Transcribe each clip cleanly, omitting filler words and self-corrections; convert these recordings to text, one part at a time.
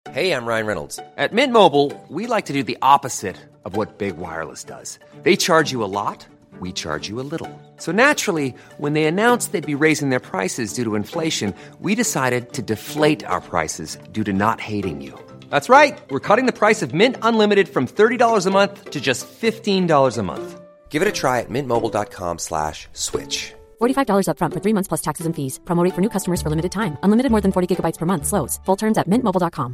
Hey, I'm Ryan Reynolds. At Mint Mobile, we like to do the opposite of what Big Wireless does. They charge you a lot, we charge you a little. So naturally, when they announced they'd be raising their prices due to inflation, we decided to deflate our prices due to not hating you. That's right. We're cutting the price of Mint Unlimited from $30 a month to just $15 a month. Give it a try at mintmobile.com/switch. $45 up front for 3 months plus taxes and fees. Promo rate for new customers for limited time. Unlimited more than 40 gigabytes per month. Slows full terms at mintmobile.com.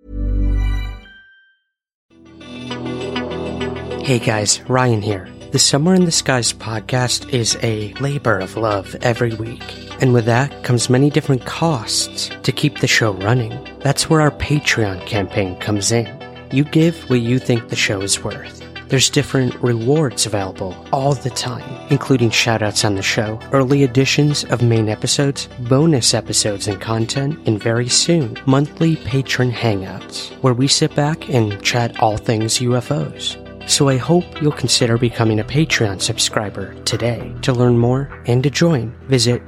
Hey guys, Ryan here. The Somewhere in the Skies podcast is a labor of love every week. And with that comes many different costs to keep the show running. That's where our Patreon campaign comes in. You give what you think the show is worth. There's different rewards available all the time, including shoutouts on the show, early editions of main episodes, bonus episodes and content, and very soon, monthly patron hangouts, where we sit back and chat all things UFOs. So I hope you'll consider becoming a Patreon subscriber today. To learn more and to join, visit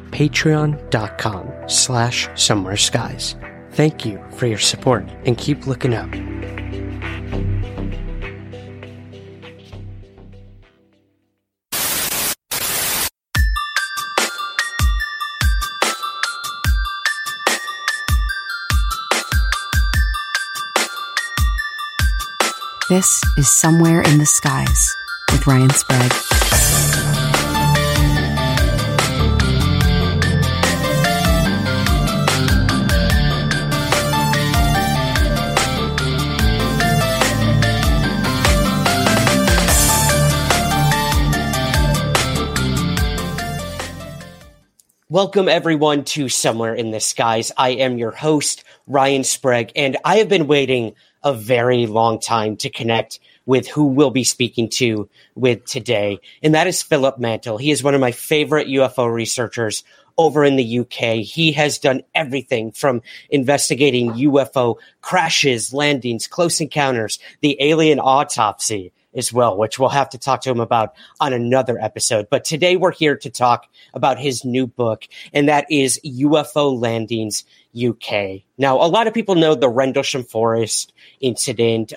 patreon.com/somewhereskies. Thank you for your support and keep looking up. This is Somewhere in the Skies with Ryan Sprague. Welcome everyone to Somewhere in the Skies. I am your host, Ryan Sprague, and I have been waiting a very long time to connect with who we'll be speaking to with today, and that is Philip Mantle. He is one of my favorite UFO researchers over in the UK. He has done everything from investigating UFO crashes, landings, close encounters, the alien autopsy as well, which we'll have to talk to him about on another episode. But today we're here to talk about his new book, and that is UFO Landings UK. Now, a lot of people know the Rendlesham Forest incident,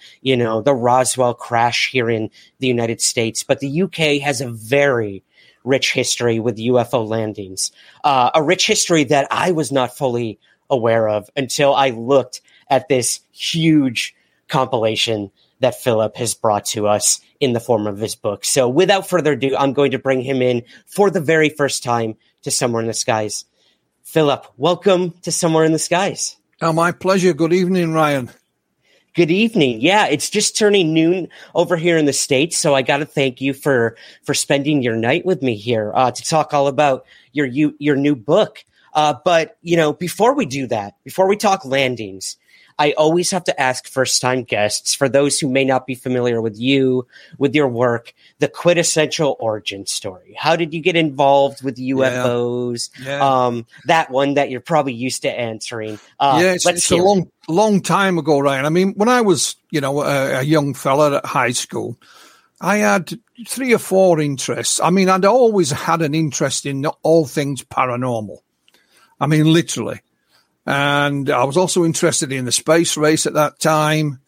the Roswell crash here in the United States, but the UK has a very rich history with UFO landings, a rich history that I was not fully aware of until I looked at this huge compilation that Philip has brought to us in the form of his book. So without further ado, I'm going to bring him in for the very first time to Somewhere in the Skies. Philip, welcome to Somewhere in the Skies. Oh, my pleasure. Good evening, Ryan. Good evening. Yeah, it's just turning noon over here in the States, so I got to thank you for spending your night with me here to talk all about your new book. But, before we do that, before we talk landings, I always have to ask first-time guests, for those who may not be familiar with you, with your work, the quintessential origin story. How did you get involved with UFOs? Yeah. That one that you're probably used to answering. It's a long time ago, Ryan. I mean, when I was, a young fella at high school, I had 3 or 4 interests. I mean, I'd always had an interest in all things paranormal. I mean, literally. And I was also interested in the space race at that time,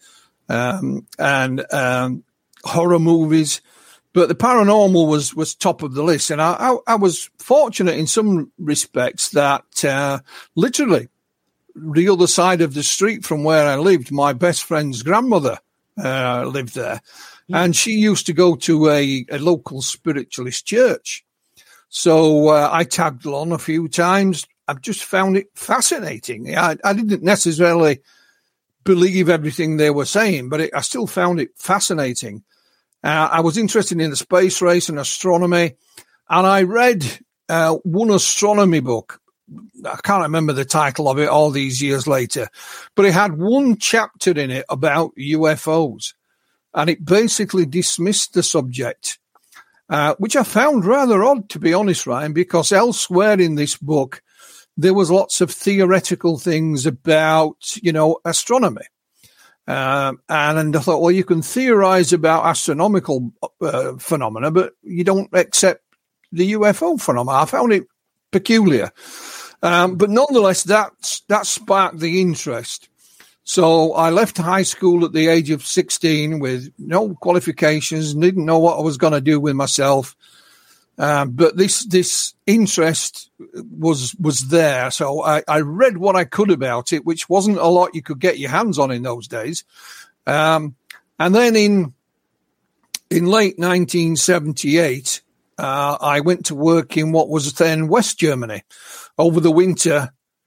and horror movies. But the paranormal was top of the list. And I was fortunate in some respects that literally the other side of the street from where I lived, my best friend's grandmother lived there. And she used to go to a local spiritualist church. So I tagged along a few times. I've just found it fascinating. I didn't necessarily believe everything they were saying, but I still found it fascinating. I was interested in the space race and astronomy, and I read one astronomy book. I can't remember the title of it all these years later, but it had one chapter in it about UFOs, and it basically dismissed the subject, which I found rather odd, to be honest, Ryan, because elsewhere in this book, there was lots of theoretical things about, astronomy. And I thought, well, you can theorize about astronomical phenomena, but you don't accept the UFO phenomena. I found it peculiar. But nonetheless, that sparked the interest. So I left high school at the age of 16 with no qualifications, didn't know what I was going to do with myself. But this interest was there. So I read what I could about it, which wasn't a lot you could get your hands on in those days. And then in late 1978, I went to work in what was then West Germany. Over the winter,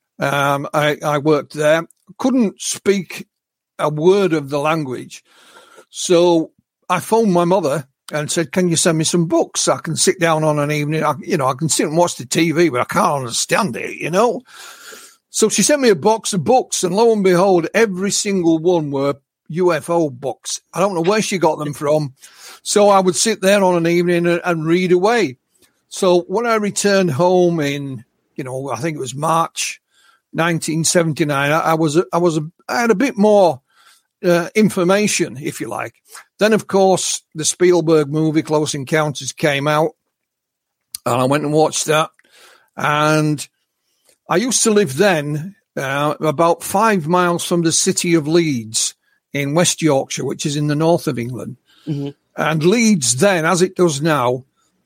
I worked there. Couldn't speak a word of the language. So I phoned my mother and said, can you send me some books? I can sit down on an evening. I can sit and watch the TV, but I can't understand it, So she sent me a box of books, and lo and behold, every single one were UFO books. I don't know where she got them from. So I would sit there on an evening and read away. So when I returned home in, I think it was March 1979, I had a bit more information, if you like. Then, of course, the Spielberg movie Close Encounters came out, and I went and watched that. And I used to live then about 5 miles from the city of Leeds in West Yorkshire, which is in the north of England. Mm-hmm. And Leeds then, as it does now,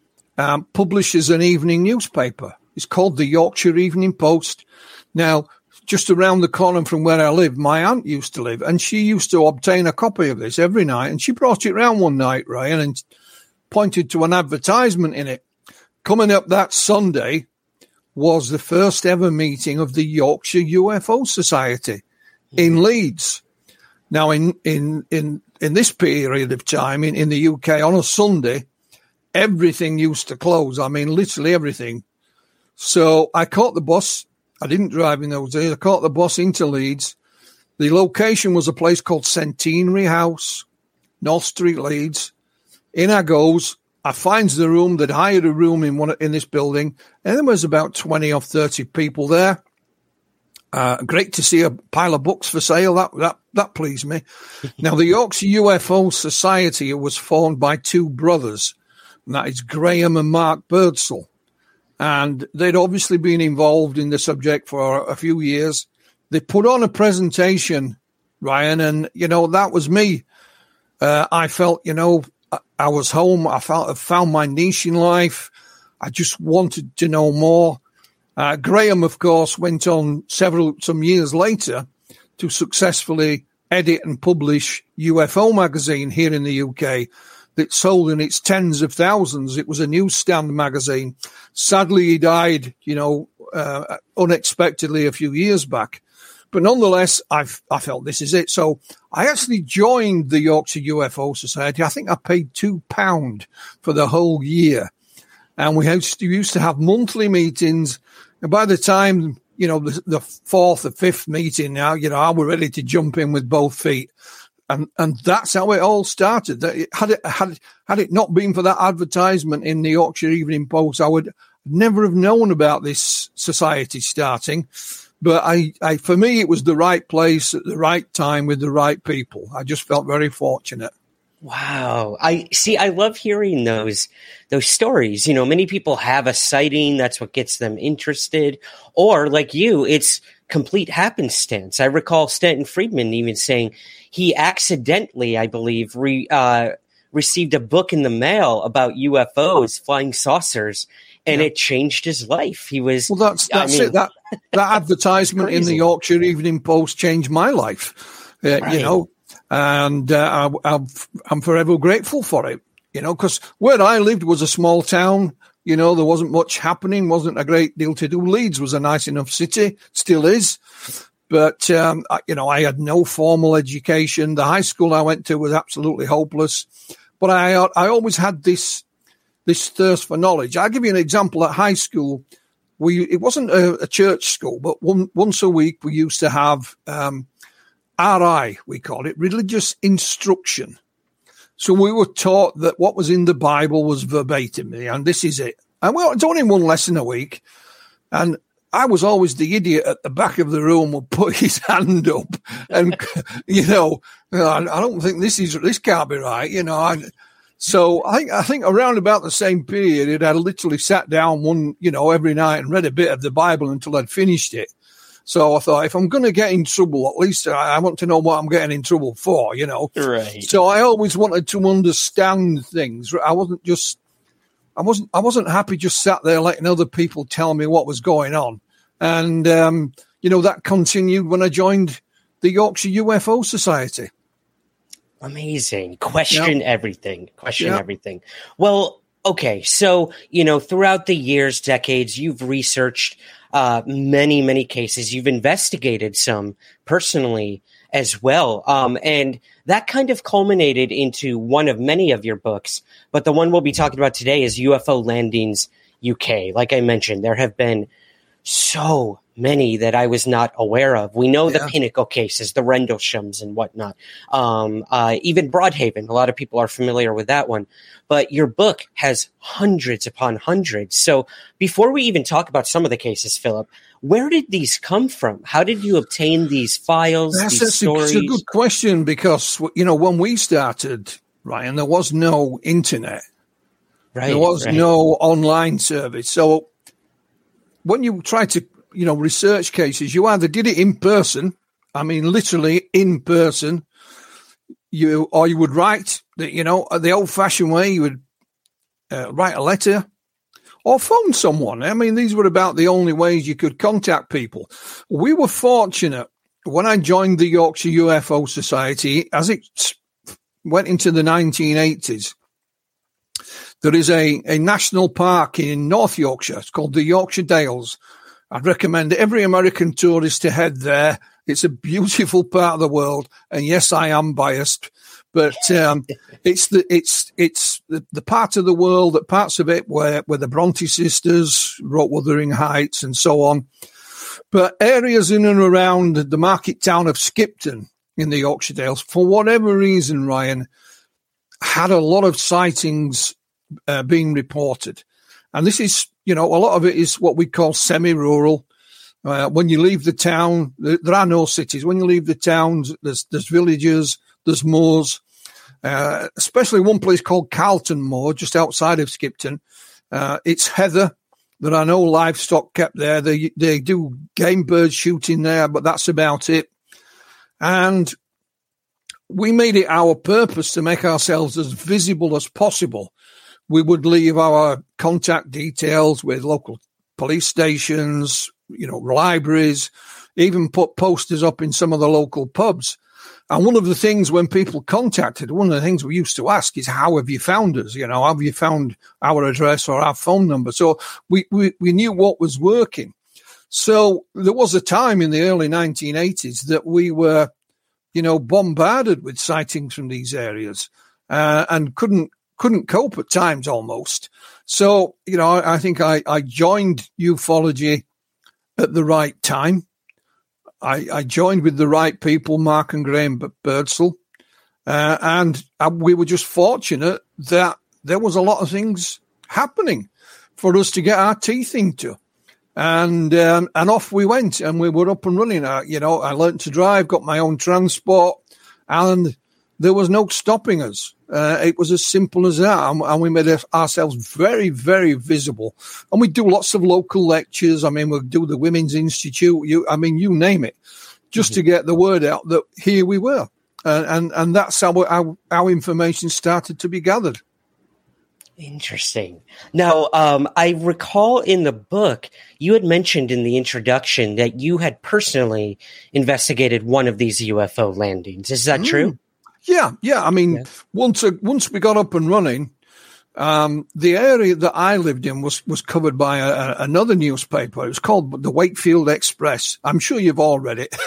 publishes an evening newspaper. It's called the Yorkshire Evening Post. Now, just around the corner from where I live, my aunt used to live, and she used to obtain a copy of this every night. And she brought it round one night, Ryan, and pointed to an advertisement in it. Coming up that Sunday was the first ever meeting of the Yorkshire UFO Society in Leeds. Now, in this period of time in the UK, on a Sunday, everything used to close. I mean, literally everything. So I caught the bus. I didn't drive in those days. I caught the bus into Leeds. The location was a place called Centenary House, North Street, Leeds. In I goes. I finds the room. They'd hired a room in this building, and there was about 20 or 30 people there. Great to see a pile of books for sale. That pleased me. Now, the Yorkshire UFO Society was formed by two brothers, and that is Graham and Mark Birdsall. And they'd obviously been involved in the subject for a few years. They put on a presentation, Ryan, and, that was me. I felt, I was home. I found my niche in life. I just wanted to know more. Graham, of course, went on some years later to successfully edit and publish UFO magazine here in the UK that sold in its tens of thousands. It was a newsstand magazine. Sadly, he died, unexpectedly a few years back. But nonetheless, I felt this is it. So I actually joined the Yorkshire UFO Society. I think I paid £2 for the whole year. And we used to have monthly meetings. And by the time, the fourth or fifth meeting now, I was ready to jump in with both feet. And that's how it all started. Had it not been for that advertisement in the Yorkshire Evening Post, I would never have known about this society starting. But for me, it was the right place at the right time with the right people. I just felt very fortunate. Wow. I love hearing those stories. Many people have a sighting. That's what gets them interested. Or like you, it's complete happenstance. I recall Stanton Friedman even saying he accidentally, I believe, received a book in the mail about UFOs, flying saucers, and it changed his life. He was that's it. That advertisement in the Yorkshire Evening Post changed my life. Right. And I'm forever grateful for it. Because where I lived was a small town. There wasn't much happening, wasn't a great deal to do. Leeds was a nice enough city, still is. But, I had no formal education. The high school I went to was absolutely hopeless. But I always had this thirst for knowledge. I'll give you an example. At high school, it wasn't a church school, but once a week we used to have RI, we called it, religious instruction. So we were taught that what was in the Bible was verbatim, and this is it. And it's only one lesson a week. And I was always the idiot at the back of the room would put his hand up and, I don't think this can't be right, So I think around about the same period, I literally sat down every night and read a bit of the Bible until I'd finished it. So I thought, if I'm going to get in trouble, at least I want to know what I'm getting in trouble for, you know. Right. So I always wanted to understand things. I wasn't happy just sat there letting other people tell me what was going on. And, that continued when I joined the Yorkshire UFO Society. Amazing. Question everything. Everything. Well, okay. So, throughout the years, decades, you've researched many, many cases. You've investigated some personally as well. And that kind of culminated into one of many of your books. But the one we'll be talking about today is UFO Landings UK. Like I mentioned, there have been so many that I was not aware of. We know the Pinnacle cases, the Rendleshams and whatnot. Even Broadhaven, a lot of people are familiar with that one. But your book has hundreds upon hundreds. So before we even talk about some of the cases, Philip, where did these come from? How did you obtain these files, these stories? It's a good question because, when we started, Ryan, there was no internet. Right. There was no online service. So when you try to, research cases, you either did it in person, literally in person, you would write, the old-fashioned way, you would write a letter or phone someone. These were about the only ways you could contact people. We were fortunate when I joined the Yorkshire UFO Society, as it went into the 1980s, there is a national park in North Yorkshire. It's called the Yorkshire Dales. I'd recommend every American tourist to head there. It's a beautiful part of the world. And yes, I am biased, but it's the part of the world, that parts of it where the Bronte sisters wrote Wuthering Heights and so on. But areas in and around the market town of Skipton in the Yorkshire Dales, for whatever reason, Ryan, had a lot of sightings being reported. And this is, a lot of it is what we call semi-rural. When you leave the town, there are no cities. When you leave the towns, there's villages, there's moors, especially one place called Carlton Moor, just outside of Skipton. It's heather. There are no livestock kept there. They do game bird shooting there, but that's about it. And we made it our purpose to make ourselves as visible as possible. We would leave our contact details with local police stations, libraries, even put posters up in some of the local pubs. And one of the things when people contacted, one of the things we used to ask is, how have you found us? Have you found our address or our phone number? So we knew what was working. So there was a time in the early 1980s that we were, bombarded with sightings from these areas and couldn't cope at times almost. So, I think I joined ufology at the right time. I joined with the right people, Mark and Graham Birdsall, and we were just fortunate that there was a lot of things happening for us to get our teeth into. And off we went, and we were up and running. I learned to drive, got my own transport, and there was no stopping us. It was as simple as that. And we made ourselves very, very visible. And we do lots of local lectures. We'll do the Women's Institute. You name it, just to get the word out that here we were. And that's how our information started to be gathered. Interesting. Now, I recall in the book, you had mentioned in the introduction that you had personally investigated one of these UFO landings. Is that true? Yeah. Once we got up and running, the area that I lived in was covered by another newspaper. It was called the Wakefield Express. I'm sure you've all read it.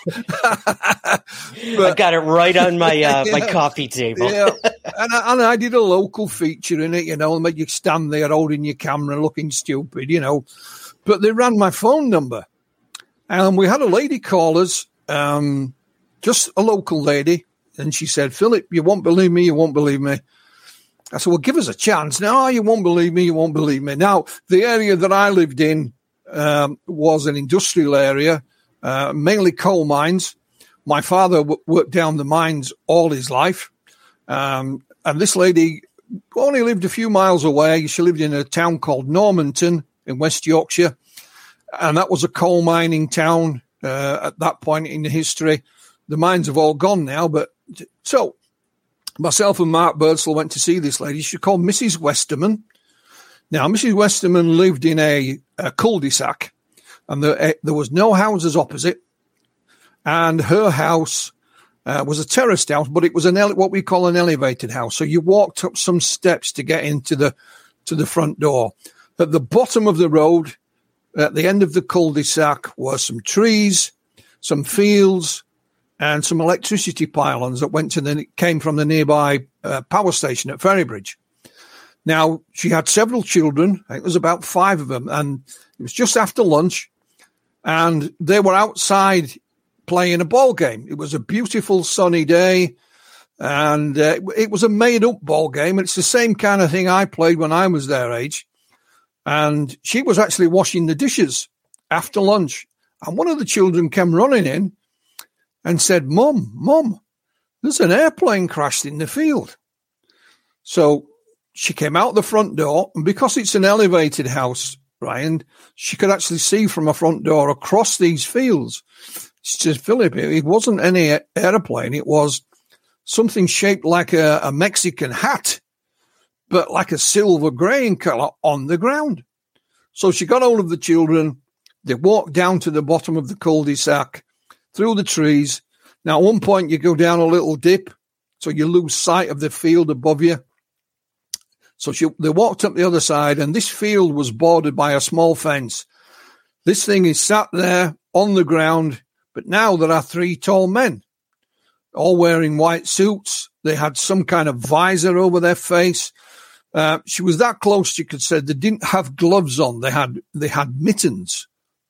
I've got it right on my my coffee table. Yeah. And I did a local feature in it, made you stand there holding your camera looking stupid, But they ran my phone number. And we had a lady call us, just a local lady. And she said, Philip, you won't believe me. I said, well, give us a chance. No, you won't believe me. Now, the area that I lived in was an industrial area, mainly coal mines. My father worked down the mines all his life. And this lady only lived a few miles away. She lived in a town called Normanton in West Yorkshire. And that was a coal mining town. at that point in history. The mines have all gone now, but so myself and Mark Birdsall went to see this lady. She's called Mrs. Westerman. Now, Mrs. Westerman lived in a cul-de-sac, and there was no houses opposite, and her house was a terraced house, but it was what we call an elevated house. So you walked up some steps to get into the front door. At the bottom of the road, at the end of the cul-de-sac, were some trees, some fields, and some electricity pylons that came from the nearby power station at Ferrybridge. Now, she had several children. I think there was about 5 of them, and it was just after lunch, and they were outside playing a ball game. It was a beautiful sunny day, and it was a made-up ball game. It's the same kind of thing I played when I was their age. And she was actually washing the dishes after lunch. And one of the children came running in and said, Mum, there's an airplane crashed in the field. So she came out the front door, and because it's an elevated house, Ryan, she could actually see from a front door across these fields. She said, Philip, it wasn't any airplane. It was something shaped like a Mexican hat, but like a silver grey in colour on the ground. So she got hold of the children. They walked down to the bottom of the cul-de-sac, through the trees. Now, at one point, you go down a little dip, so you lose sight of the field above you. So they walked up the other side, and this field was bordered by a small fence. This thing is sat there on the ground, but now there are 3 tall men, all wearing white suits. They had some kind of visor over their face. She was that close, you could say. They didn't have gloves on. They had mittens.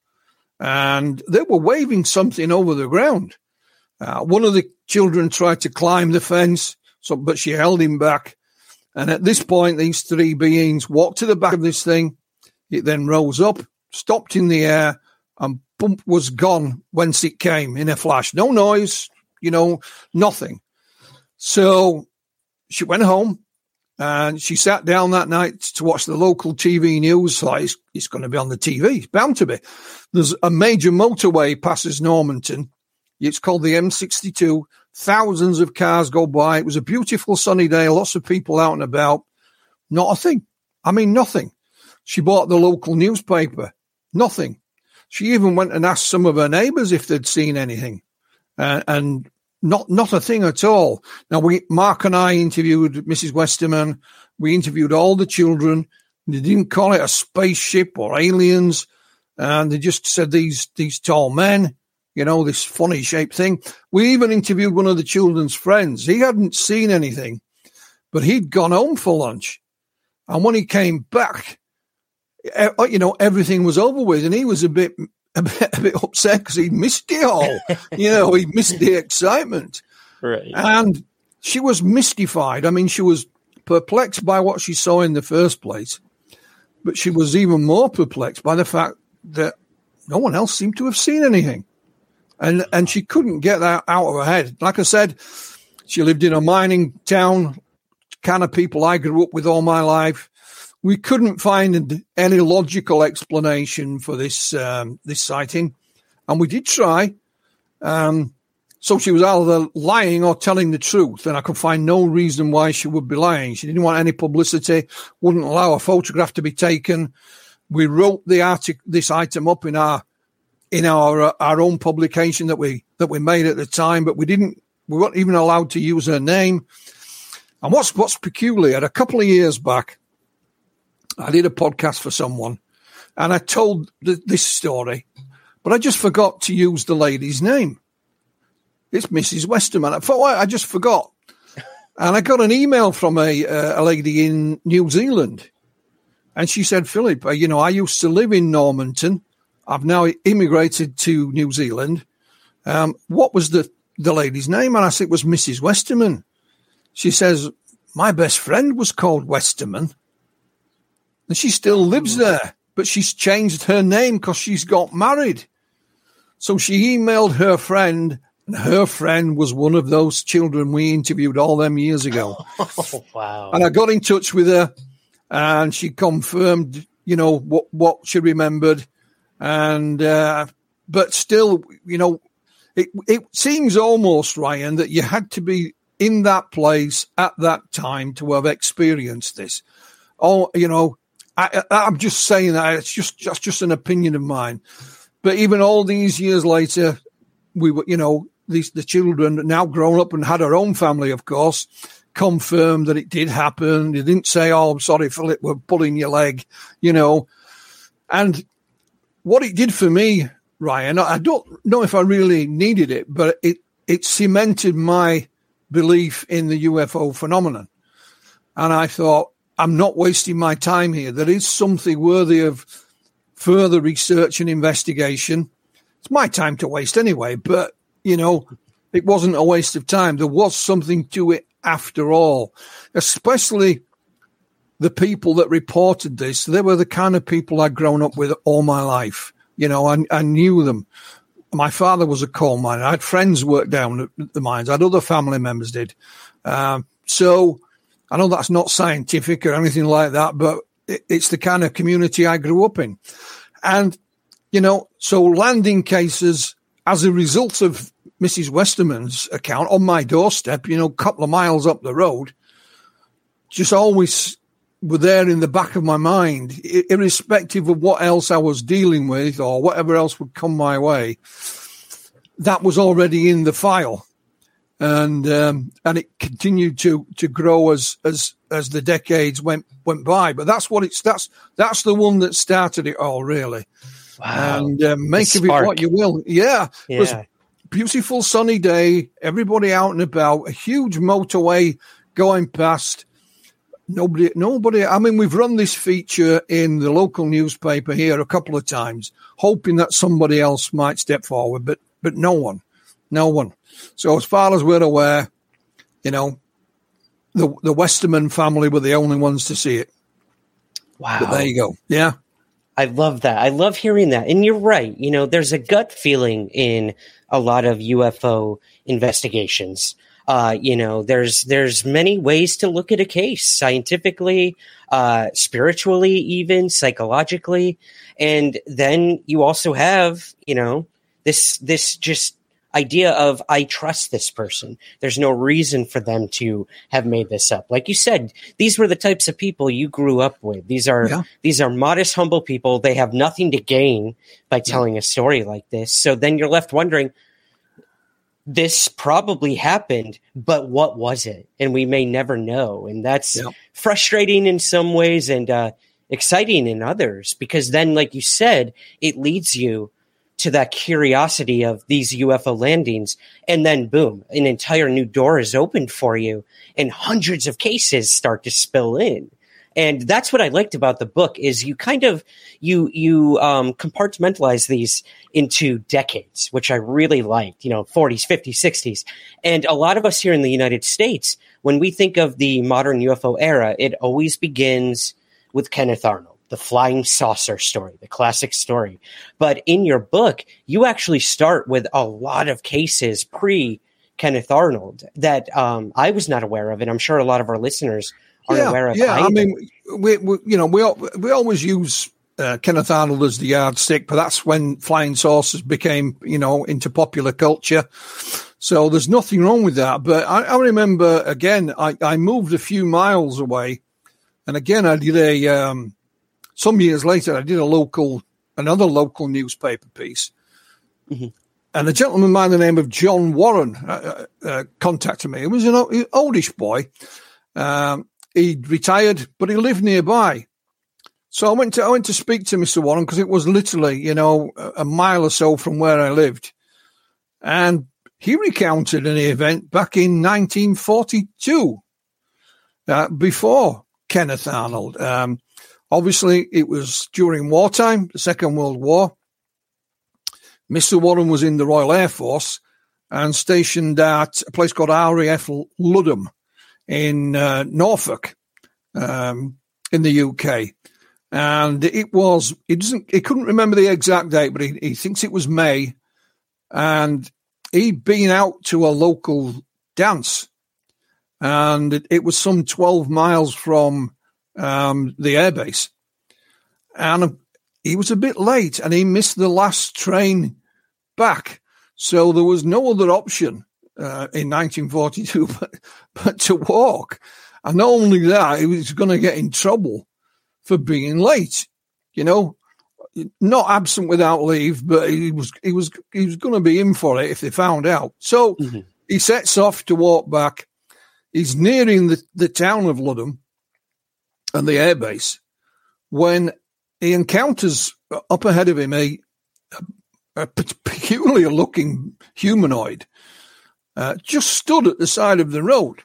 And they were waving something over the ground. One of the children tried to climb the fence, but she held him back. And at this point, these 3 beings walked to the back of this thing. It then rose up, stopped in the air, and bump, was gone whence it came in a flash. No noise, nothing. So she went home, and she sat down that night to watch the local TV news. So it's going to be on the TV. It's bound to be. There's a major motorway passes Normanton. It's called the M62. Thousands of cars go by. It was a beautiful sunny day. Lots of people out and about. Not a thing. I mean, nothing. She bought the local newspaper. Nothing. She even went and asked some of her neighbours if they'd seen anything. And not a thing at all. Now, Mark and I interviewed Mrs. Westerman. We interviewed all the children. They didn't call it a spaceship or aliens. And they just said these tall men, this funny shaped thing. We even interviewed one of the children's friends. He hadn't seen anything, but he'd gone home for lunch. And when he came back, everything was over with. And he was a bit upset because he'd missed it all. He missed the excitement. Right. And she was mystified. I mean, she was perplexed by what she saw in the first place, but she was even more perplexed by the fact that no one else seemed to have seen anything. And she couldn't get that out of her head. Like I said, she lived in a mining town, kind of people I grew up with all my life. We couldn't find any logical explanation for this sighting, and we did try. So she was either lying or telling the truth, and I could find no reason why she would be lying. She didn't want any publicity, wouldn't allow a photograph to be taken. We wrote this item up in our own publication that we made at the time, but we weren't even allowed to use her name. And what's peculiar, a couple of years back, I did a podcast for someone, and I told this story, but I just forgot to use the lady's name. It's Mrs. Westerman. I thought, I just forgot. And I got an email from a lady in New Zealand, and she said, Philip, I used to live in Normanton. I've now immigrated to New Zealand. What was the lady's name? And I said, it was Mrs. Westerman. She says, my best friend was called Westerman. And she still lives there, but she's changed her name because she's got married. So she emailed her friend, and her friend was one of those children we interviewed all them years ago. Oh, wow. And I got in touch with her, and she confirmed, what she remembered. And but still, it seems almost, Ryan, that you had to be in that place at that time to have experienced this. Oh, I'm just saying that it's just an opinion of mine. But even all these years later, we were, the children now grown up and had our own family, of course, confirmed that it did happen. They didn't say, "Oh, I'm sorry, Philip, we're pulling your leg," And what it did for me, Ryan, I don't know if I really needed it, but it cemented my belief in the UFO phenomenon. And I thought, I'm not wasting my time here. There is something worthy of further research and investigation. It's my time to waste anyway, but, it wasn't a waste of time. There was something to it after all, especially the people that reported this. They were the kind of people I'd grown up with all my life. I knew them. My father was a coal miner. I had friends work down at the mines. I had other family members did. So I know that's not scientific or anything like that, but it's the kind of community I grew up in. And, so landing cases as a result of Mrs. Westerman's account on my doorstep, a couple of miles up the road, just always were there in the back of my mind, irrespective of what else I was dealing with or whatever else would come my way. That was already in the file, and it continued to grow as the decades went by. But that's that's the one that started it all, really. Wow. And make of it what you will. Yeah. It was a beautiful sunny day. Everybody out and about. A huge motorway going past. Nobody. I mean, we've run this feature in the local newspaper here a couple of times, hoping that somebody else might step forward, but no one. So as far as we're aware, the Westerman family were the only ones to see it. Wow. But there you go. Yeah. I love that. I love hearing that. And you're right. There's a gut feeling in a lot of UFO investigations. There's many ways to look at a case, scientifically, spiritually, even psychologically. And then you also have, this just idea of, I trust this person. There's no reason for them to have made this up. Like you said, these were the types of people you grew up with. These are modest, humble people. They have nothing to gain by telling a story like this. So then you're left wondering, this probably happened, but what was it? And we may never know. And that's frustrating in some ways and exciting in others, because then, like you said, it leads you to that curiosity of these UFO landings. And then boom, an entire new door is opened for you and hundreds of cases start to spill in. And that's what I liked about the book is you kind of, you compartmentalize these into decades, which I really liked, 40s, 50s, 60s. And a lot of us here in the United States, when we think of the modern UFO era, it always begins with Kenneth Arnold, the flying saucer story, the classic story. But in your book, you actually start with a lot of cases pre Kenneth Arnold that I was not aware of. And I'm sure a lot of our listeners aren't aware of. Yeah, I mean, we always use Kenneth Arnold as the yardstick, but that's when flying saucers became, into popular culture. So there's nothing wrong with that. But I remember, again, I moved a few miles away. And again, I did some years later, I did another local newspaper piece. Mm-hmm. And a gentleman by the name of John Warren contacted me. He was an oldish boy. He'd retired, but he lived nearby. So I went to speak to Mr. Warren because it was literally, a mile or so from where I lived. And he recounted an event back in 1942, before Kenneth Arnold. Obviously, it was during wartime, the Second World War. Mr. Warren was in the Royal Air Force and stationed at a place called RAF Ludham in Norfolk, in the UK. And he couldn't remember the exact date, but he thinks it was May. And he'd been out to a local dance. And it was some 12 miles from the airbase. And he was a bit late and he missed the last train back. So there was no other option in 1942 but to walk. And not only that, he was going to get in trouble for being late, not absent without leave, but he was going to be in for it if they found out. So he sets off to walk back. He's nearing the town of Ludham and the airbase when he encounters up ahead of him a peculiar looking humanoid just stood at the side of the road.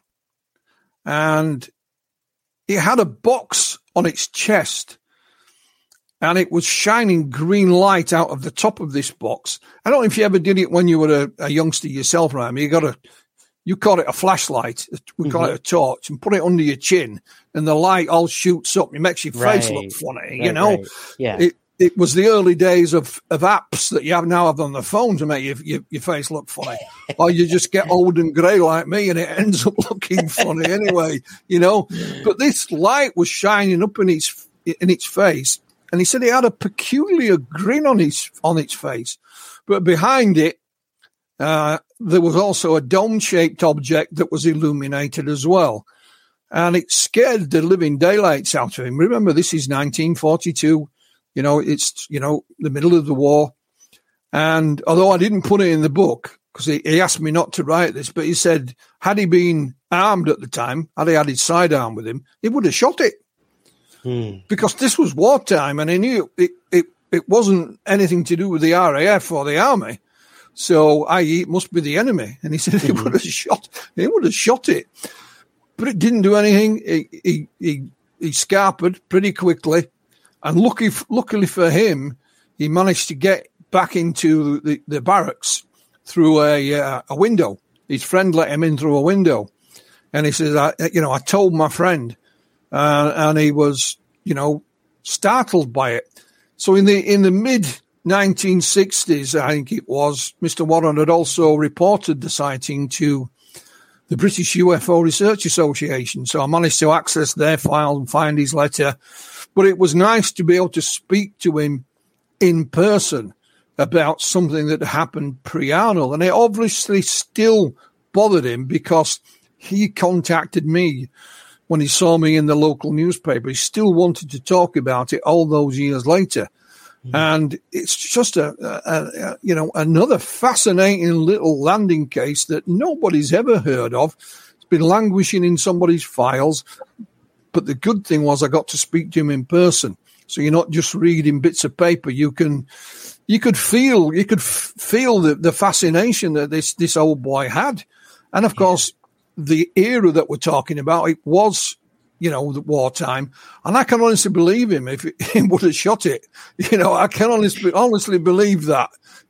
And it had a box on its chest, and it was shining green light out of the top of this box. I don't know if you ever did it when you were a youngster yourself, Ryan. You call it a flashlight. We call it a torch, and put it under your chin, and the light all shoots up. It makes your face look funny, Right. Yeah. It was the early days of apps that you now have on the phone to make your face look funny. Or you just get old and grey like me and it ends up looking funny anyway, But this light was shining up in its face. And he said it had a peculiar grin on its face. But behind it, there was also a dome-shaped object that was illuminated as well. And it scared the living daylights out of him. Remember, this is 1942. It's, the middle of the war. And although I didn't put it in the book, because he asked me not to write this, but he said, had he been armed at the time, had he had his sidearm with him, he would have shot it. Because this was wartime, and he knew it wasn't anything to do with the RAF or the army. So, i.e., it must be the enemy. And he said he would have shot it. But it didn't do anything. He scarpered pretty quickly. And luckily for him, he managed to get back into the barracks through a window. His friend let him in through a window. And he says, I told my friend, and he was, startled by it. So in the mid 1960s, I think it was, Mr. Warren had also reported the sighting to the British UFO Research Association. So I managed to access their file and find his letter. But it was nice to be able to speak to him in person about something that happened pre-Arnold. And it obviously still bothered him because he contacted me when he saw me in the local newspaper. He still wanted to talk about it all those years later. And it's just another fascinating little landing case that nobody's ever heard of. It's been languishing in somebody's files. But the good thing was I got to speak to him in person. So you're not just reading bits of paper. You could feel the fascination that this old boy had. And of course, the era that we're talking about, it was, the wartime. And I can honestly believe him if he would have shot it. I can honestly believe that.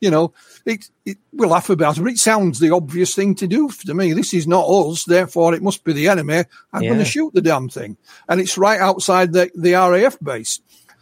We'll laugh about it, but it sounds the obvious thing to do to me. This is not us, therefore it must be the enemy. I'm going to shoot the damn thing. And it's right outside the RAF base,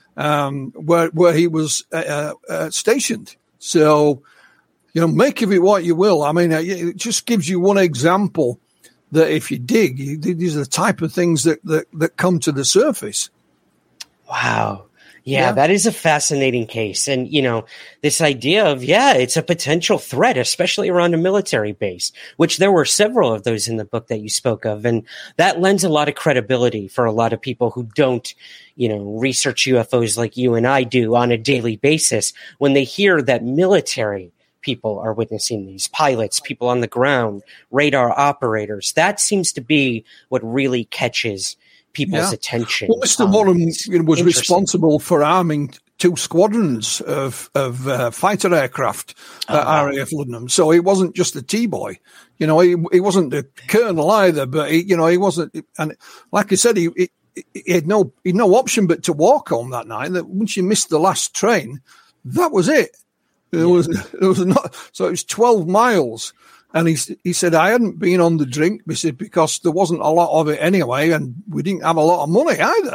where he was stationed. So, make of it what you will. I mean, it just gives you one example that if you dig, these are the type of things that come to the surface. Wow. Yeah, that is a fascinating case. And, this idea of, it's a potential threat, especially around a military base, which there were several of those in the book that you spoke of. And that lends a lot of credibility for a lot of people who don't, research UFOs like you and I do on a daily basis. When they hear that military people are witnessing these, pilots, people on the ground, radar operators, that seems to be what really catches people's attention. Well, Mr. Warren was responsible for arming 2 squadrons of fighter aircraft at RAF Ludham. So he wasn't just a T-boy. He wasn't the colonel either, but he wasn't. And like I said, he had no option but to walk home that night. That once you missed the last train, that was it. There was not. So it was 12 miles. And he said, I hadn't been on the drink, he said, because there wasn't a lot of it anyway, and we didn't have a lot of money either,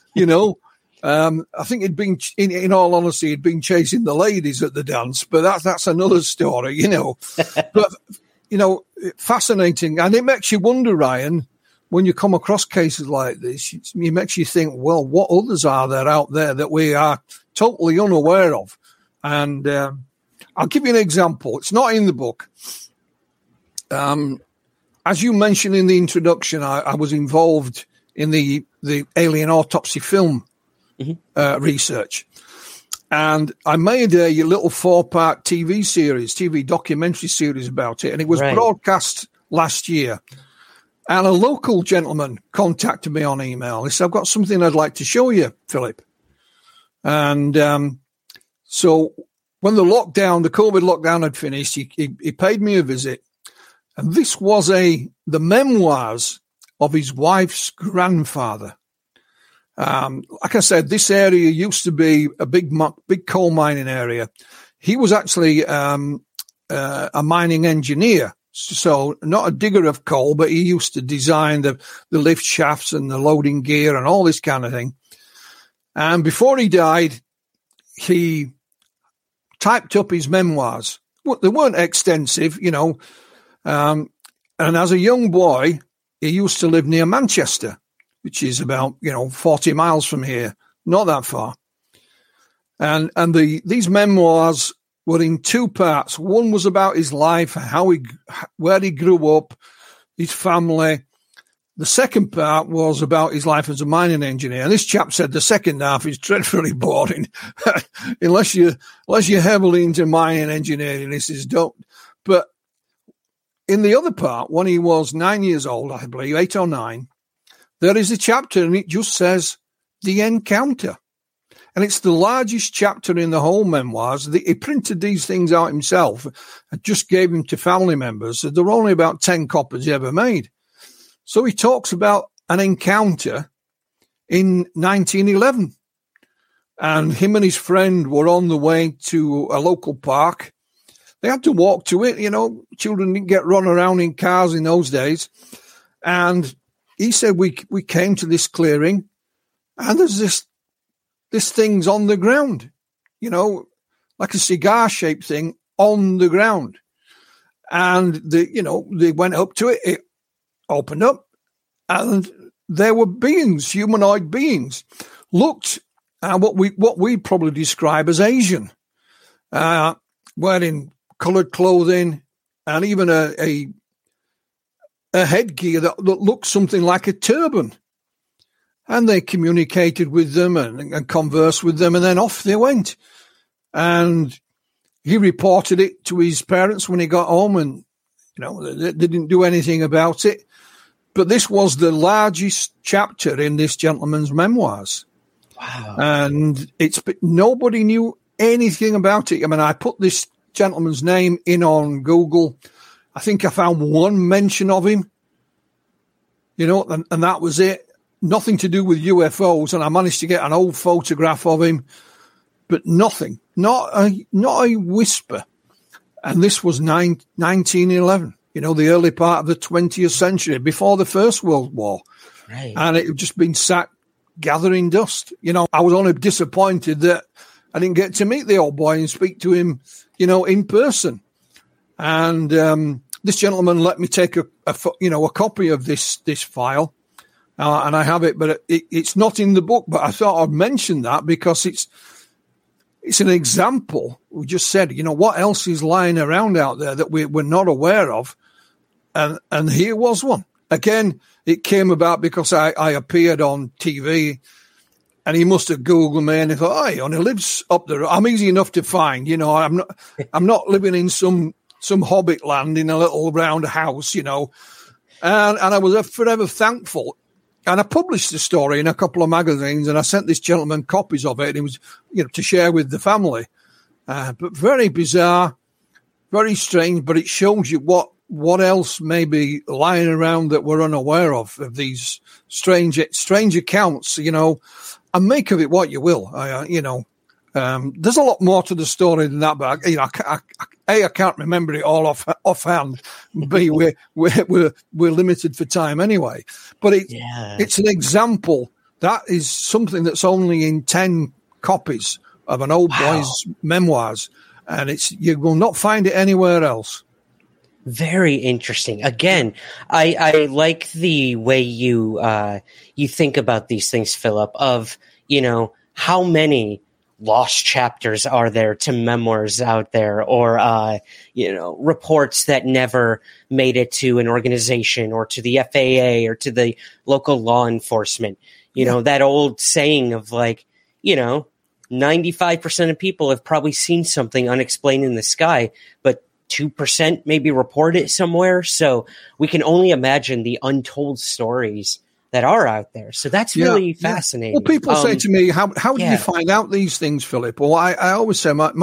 I think he'd been, in all honesty, he'd been chasing the ladies at the dance, but that's another story, But, fascinating. And it makes you wonder, Ryan, when you come across cases like this, it makes you think, well, what others are there out there that we are totally unaware of? And I'll give you an example. It's not in the book. As you mentioned in the introduction, I was involved in the alien autopsy film research. And I made a little 4-part TV documentary series about it. And it was broadcast last year. And a local gentleman contacted me on email. He said, I've got something I'd like to show you, Philip. And so when the COVID lockdown had finished, he paid me a visit. And this was the memoirs of his wife's grandfather. Like I said, this area used to be a big coal mining area. He was actually a mining engineer, so not a digger of coal, but he used to design the lift shafts and the loading gear and all this kind of thing. And before he died, he typed up his memoirs. They weren't extensive, and as a young boy, he used to live near Manchester, which is about, 40 miles from here, not that far. And these memoirs were in 2 parts. One was about his life, where he grew up, his family. The second part was about his life as a mining engineer. And this chap said the second half is dreadfully boring. unless you're heavily into mining engineering, this is don't. But in the other part, when he was 9 years old, I believe, 8 or 9, there is a chapter and it just says the encounter. And it's the largest chapter in the whole memoirs. He printed these things out himself and just gave them to family members. So there were only about 10 copies he ever made. So he talks about an encounter in 1911. And him and his friend were on the way to a local park. They had to walk to it. Children didn't get run around in cars in those days. And he said, we came to this clearing and there's this thing's on the ground, like a cigar-shaped thing on the ground. And they went up to it. It opened up and there were beings, humanoid beings, looked at what we probably describe as Asian, wearing colored clothing and even a headgear that looked something like a turban. And they communicated with them and conversed with them, and then off they went. And he reported it to his parents when he got home, and they didn't do anything about it. But this was the largest chapter in this gentleman's memoirs. Wow. And nobody knew anything about it. I mean, I put this gentleman's name in on Google. I think I found one mention of him, and that was it. Nothing to do with UFOs. And I managed to get an old photograph of him, but nothing, not a whisper. And this was 1911, the early part of the 20th century, before the First World War. Right. And it had just been sat gathering dust. I was only disappointed that I didn't get to meet the old boy and speak to him, in person. And this gentleman let me take a copy of this file, and I have it, but it's not in the book. But I thought I'd mention that because it's an example. We just said, what else is lying around out there that we're not aware of, and here was one. Again, it came about because I appeared on TV. And he must have Googled me and he thought, he only lives up there. I'm easy enough to find, I'm not living in some hobbit land in a little round house, and I was forever thankful. And I published the story in a couple of magazines and I sent this gentleman copies of it. And it was, to share with the family. But very bizarre, very strange, but it shows you what else may be lying around that we're unaware of these strange accounts, and make of it what you will. There's a lot more to the story than that, but I can't remember it all offhand. B, we're limited for time anyway. But it's an example. That is something that's only in 10 copies of an old boy's memoirs, and you will not find it anywhere else. Very interesting. Again, I like the way you think about these things, Philip, of, how many lost chapters are there to memoirs out there, or reports that never made it to an organization or to the FAA or to the local law enforcement. That old saying of 95% of people have probably seen something unexplained in the sky, but 2% maybe report it somewhere. So we can only imagine the untold stories that are out there. So that's really fascinating. Well, people say to me, how did you find out these things, Philip? Well, I always say my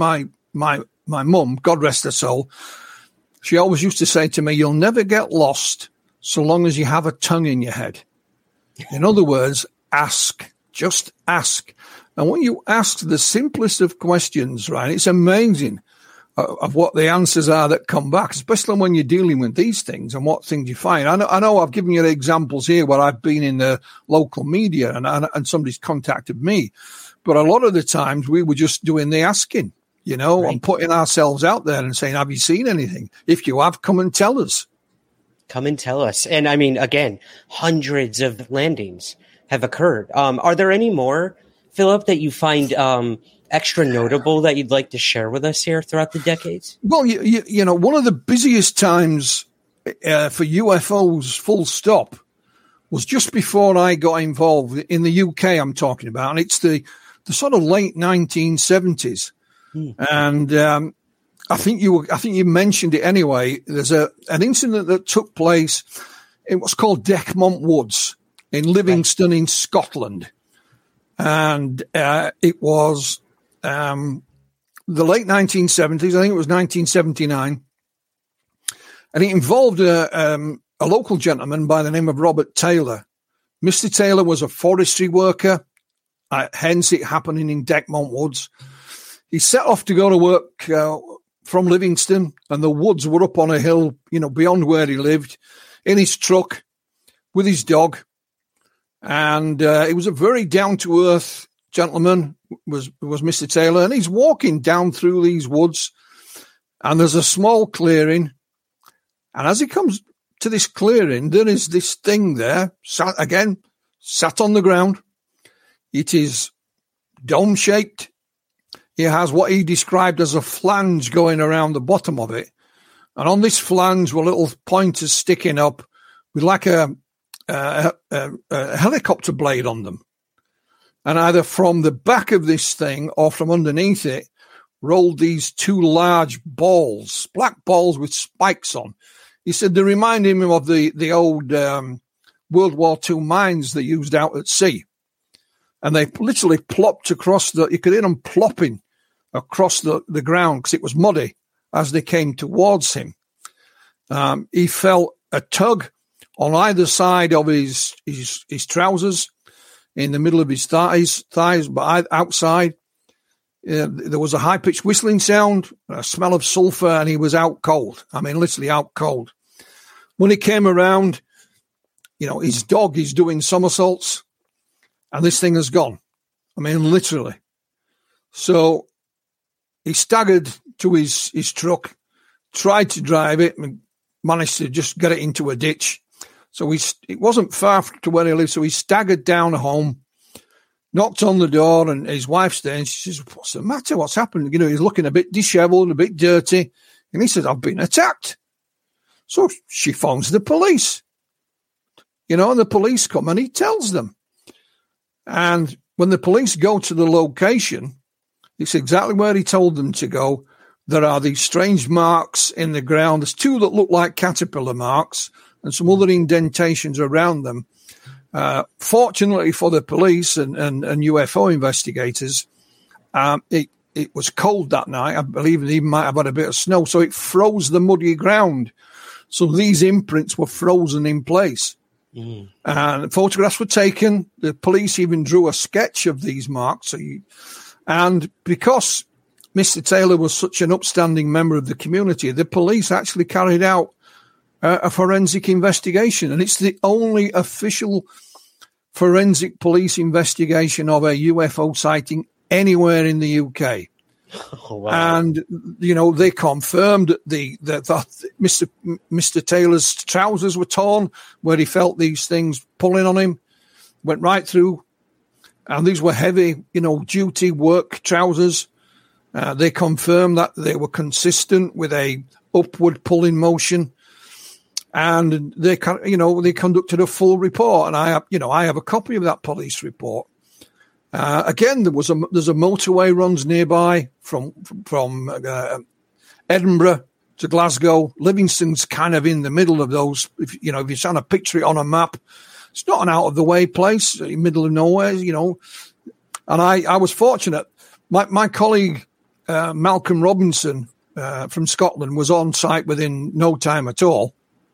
mum, God rest her soul, she always used to say to me, you'll never get lost so long as you have a tongue in your head. In other words, ask, just ask. And when you ask the simplest of questions, right, it's amazing of what the answers are that come back, especially when you're dealing with these things and what things you find. I know I've given you examples here where I've been in the local media and somebody's contacted me, but a lot of the times we were just doing the asking, right, and putting ourselves out there and saying, have you seen anything? If you have, come and tell us. Come and tell us. And I mean, again, hundreds of landings have occurred. Are there any more, Philip, that you find extra notable that you'd like to share with us here throughout the decades? Well, one of the busiest times for UFOs, full stop, was just before I got involved in the UK. I'm talking about, and it's the sort of late 1970s, and I think you mentioned it anyway. There's an incident that took place in what's called Dechmont Woods in Livingston in Scotland, and it was the late 1970s. I think it was 1979. And it involved a local gentleman by the name of Robert Taylor. Mr. Taylor was a forestry worker, hence it happening in Dechmont Woods. He set off to go to work from Livingston, and the woods were up on a hill, beyond where he lived, in his truck with his dog. And he was a very down-to-earth gentleman, was Mr. Taylor, and he's walking down through these woods, and there's a small clearing, and as he comes to this clearing, there is this thing there, sat on the ground. It is dome-shaped. It has what he described as a flange going around the bottom of it, and on this flange were little pointers sticking up with like a helicopter blade on them. And either from the back of this thing or from underneath it rolled these two large balls, black balls with spikes on. He said they reminded him of the old World War II mines they used out at sea. And they literally plopped across you could hear them plopping across the ground because it was muddy as they came towards him. He felt a tug on either side of his trousers, in the middle of his thighs, but outside, there was a high-pitched whistling sound, a smell of sulfur, and he was out cold. I mean, literally out cold. When he came around, his dog is doing somersaults, and this thing has gone. I mean, literally. So he staggered to his truck, tried to drive it, and managed to just get it into a ditch. So it wasn't far to where he lived, so he staggered down home, knocked on the door, and his wife's there, and she says, what's the matter? What's happened? He's looking a bit disheveled, a bit dirty. And he says, I've been attacked. So she phones the police. And the police come, and he tells them. And when the police go to the location, it's exactly where he told them to go. There are these strange marks in the ground. There's two that look like caterpillar marks, and some other indentations around them. Fortunately for the police and UFO investigators, it was cold that night. I believe it even might have had a bit of snow, so it froze the muddy ground. So these imprints were frozen in place. And photographs were taken. The police even drew a sketch of these marks. And because Mr. Taylor was such an upstanding member of the community, the police actually carried out a forensic investigation, and it's the only official forensic police investigation of a UFO sighting anywhere in the UK. Oh, wow. And they confirmed that Mr. Taylor's trousers were torn where he felt these things pulling on him, went right through And these were heavy, duty work trousers. They confirmed that they were consistent with a upward pulling motion. And they conducted a full report. And I have a copy of that police report. Again, there's a motorway runs nearby from Edinburgh to Glasgow. Livingston's kind of in the middle of those. If you're trying to picture it on a map, it's not an out of the way place, in the middle of nowhere, And I was fortunate. My colleague Malcolm Robinson from Scotland was on site within no time at all.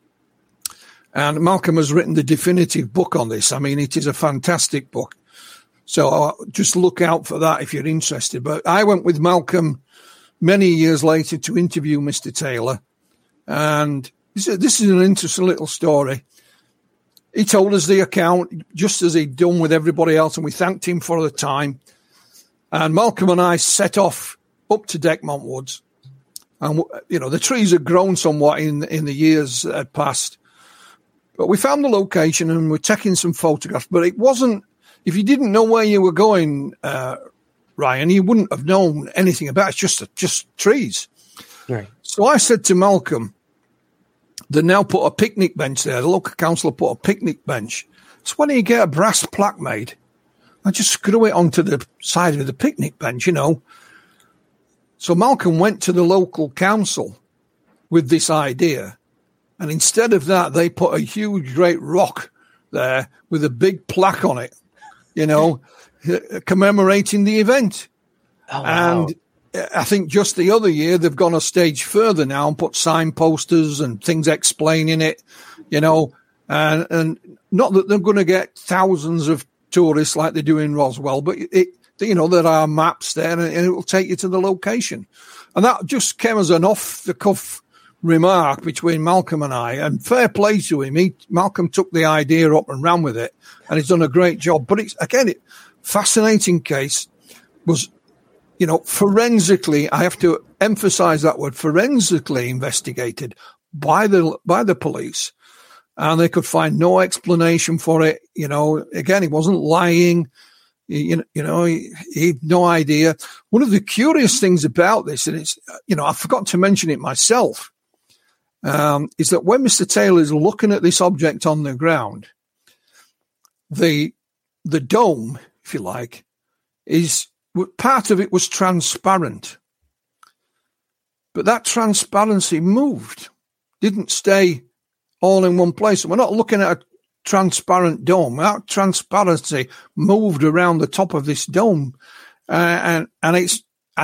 And Malcolm has written the definitive book on this. I mean, it is a fantastic book. So just look out for that if you're interested. But I went with Malcolm many years later to interview Mr. Taylor. And this is an interesting little story. He told us the account just as he'd done with everybody else, and we thanked him for the time. And Malcolm and I set off up to Dechmont Woods. And, the trees had grown somewhat in the years that had passed. But we found the location and we're taking some photographs. But it wasn't, if you didn't know where you were going, Ryan, you wouldn't have known anything about it. It's just trees. Right. So I said to Malcolm, they now put a picnic bench there. The local council put a picnic bench. So why don't you get a brass plaque made and just screw it onto the side of the picnic bench, So Malcolm went to the local council with this idea. And instead of that, they put a huge, great rock there with a big plaque on it, commemorating the event. Oh, wow. And I think just the other year, they've gone a stage further now and put signposters and things explaining it, and not that they're going to get thousands of tourists like they do in Roswell, but there are maps there and it will take you to the location. And that just came as an off-the-cuff remark between Malcolm and I, and fair play to him. Malcolm took the idea up and ran with it, and he's done a great job. But it's, again, fascinating case was, forensically, I have to emphasize that word, forensically investigated by the police, and they could find no explanation for it. Again, he wasn't lying. He had no idea. One of the curious things about this, and it's, I forgot to mention it myself, is that when Mr. Taylor is looking at this object on the ground, the dome, if you like, is part of it was transparent, but that transparency moved, didn't stay all in one place. And we're not looking at a transparent dome. That transparency moved around the top of this dome, and it's.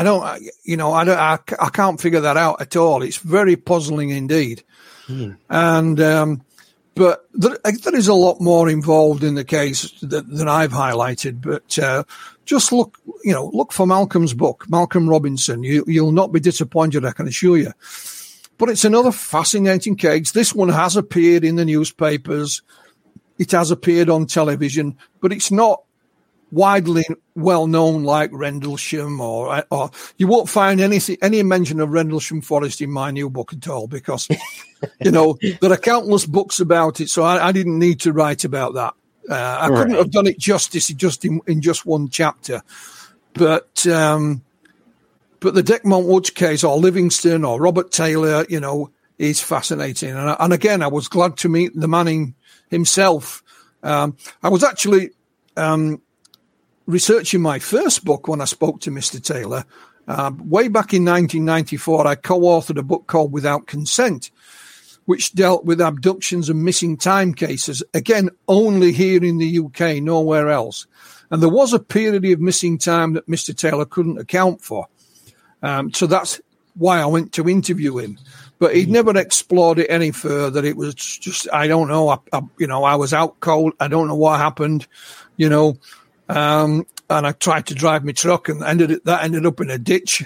I can't figure that out at all. It's very puzzling indeed. And, but there is a lot more involved in the case than I've highlighted, but, just look for Malcolm's book, Malcolm Robinson. You'll not be disappointed, I can assure you. But it's another fascinating case. This one has appeared in the newspapers. It has appeared on television, but it's not widely well known like Rendlesham, or you won't find any mention of Rendlesham Forest in my new book at all, because there are countless books about it, so I didn't need to write about that. I couldn't have done it justice just in just one chapter, but the Dechmont Woods case, or Livingston, or Robert Taylor, is fascinating. And again, I was glad to meet the man himself. I was actually researching my first book when I spoke to Mr. Taylor. Way back in 1994, I co-authored a book called Without Consent, which dealt with abductions and missing time cases, again, only here in the UK, nowhere else. And there was a period of missing time that Mr. Taylor couldn't account for. So that's why I went to interview him. But he'd never explored it any further. It was just, I don't know, I was out cold. I don't know what happened, and I tried to drive my truck and that ended up in a ditch,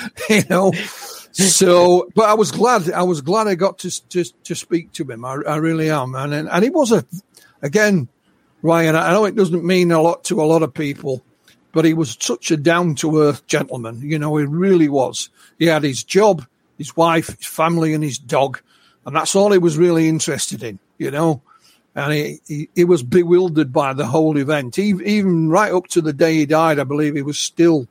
So, but I was glad I got to speak to him. I really am. And he was again, Ryan, I know it doesn't mean a lot to a lot of people, but he was such a down to earth gentleman. He really was. He had his job, his wife, his family, and his dog. And that's all he was really interested in, And he was bewildered by the whole event. Even right up to the day he died, I believe he was still,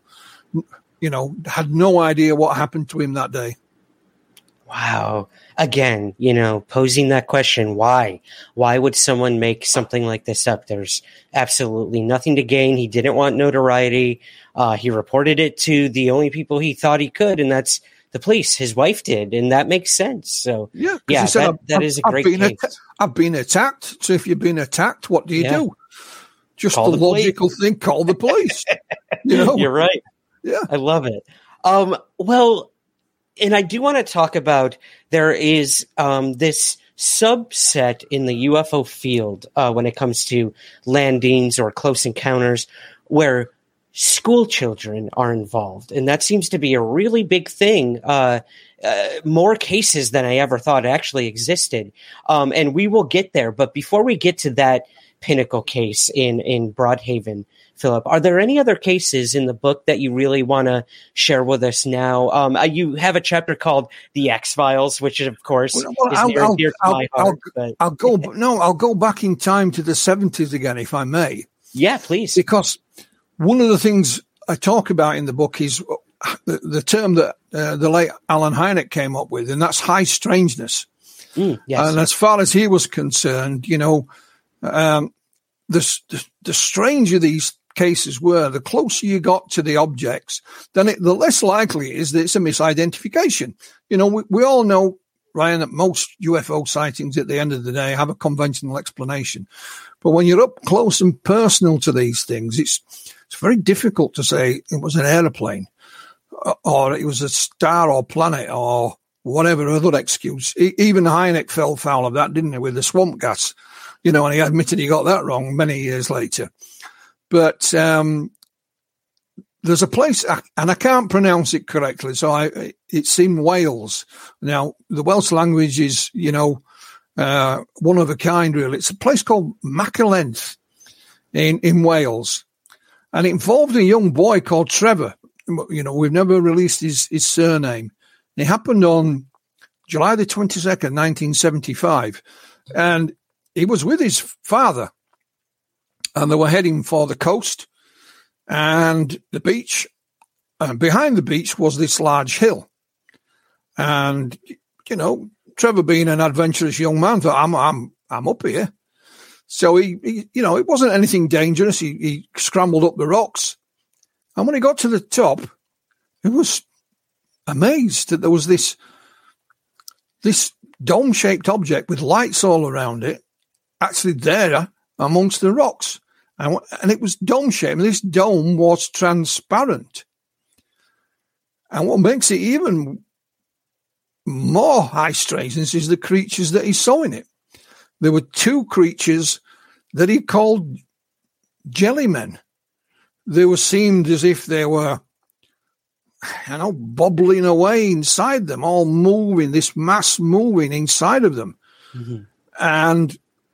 had no idea what happened to him that day. Wow. Again, posing that question, why? Why would someone make something like this up? There's absolutely nothing to gain. He didn't want notoriety. He reported it to the only people he thought he could, and that's the police. His wife did, and that makes sense. So, yeah, said, that is a great case. I've been attacked. So if you've been attacked, what do you do? Just call the logical thing, call the police. You're right. Yeah. I love it. Well, and I do want to talk about, there is this subset in the UFO field when it comes to landings or close encounters where school children are involved. And that seems to be a really big thing. More cases than I ever thought actually existed. And we will get there. But before we get to that pinnacle case in Broadhaven, Philip, are there any other cases in the book that you really want to share with us now? You have a chapter called The X-Files, which of course is near and dear to my heart. I'll go back in time to the 70s again, if I may. Yeah, please. Because one of the things I talk about in the book is the term that the late Alan Hynek came up with, and that's high strangeness. Yes. And as far as he was concerned, the stranger these cases were, the closer you got to the objects, then the less likely it is that it's a misidentification. We all know, Ryan, that most UFO sightings at the end of the day have a conventional explanation. But when you're up close and personal to these things, it's very difficult to say it was an airplane or it was a star or planet or whatever other excuse. Even Hynek fell foul of that, didn't he, with the swamp gas? And he admitted he got that wrong many years later. But there's a place, and I can't pronounce it correctly, so it's in Wales. Now, the Welsh language is, one of a kind, really. It's a place called Machynlleth in Wales. And it involved a young boy called Trevor. We've never released his surname. It happened on July the 22nd, 1975. And he was with his father. And they were heading for the coast and the beach. And behind the beach was this large hill. And, Trevor, being an adventurous young man, thought, I'm up here. So he it wasn't anything dangerous. He scrambled up the rocks. And when he got to the top, he was amazed that there was this dome-shaped object with lights all around it, actually there amongst the rocks. And it was dome-shaped. And this dome was transparent. And what makes it even more high strangeness is the creatures that he saw in it. There were two creatures that he called jellymen. They seemed as if they were, bobbling away inside them, all moving, this mass moving inside of them. Mm-hmm. And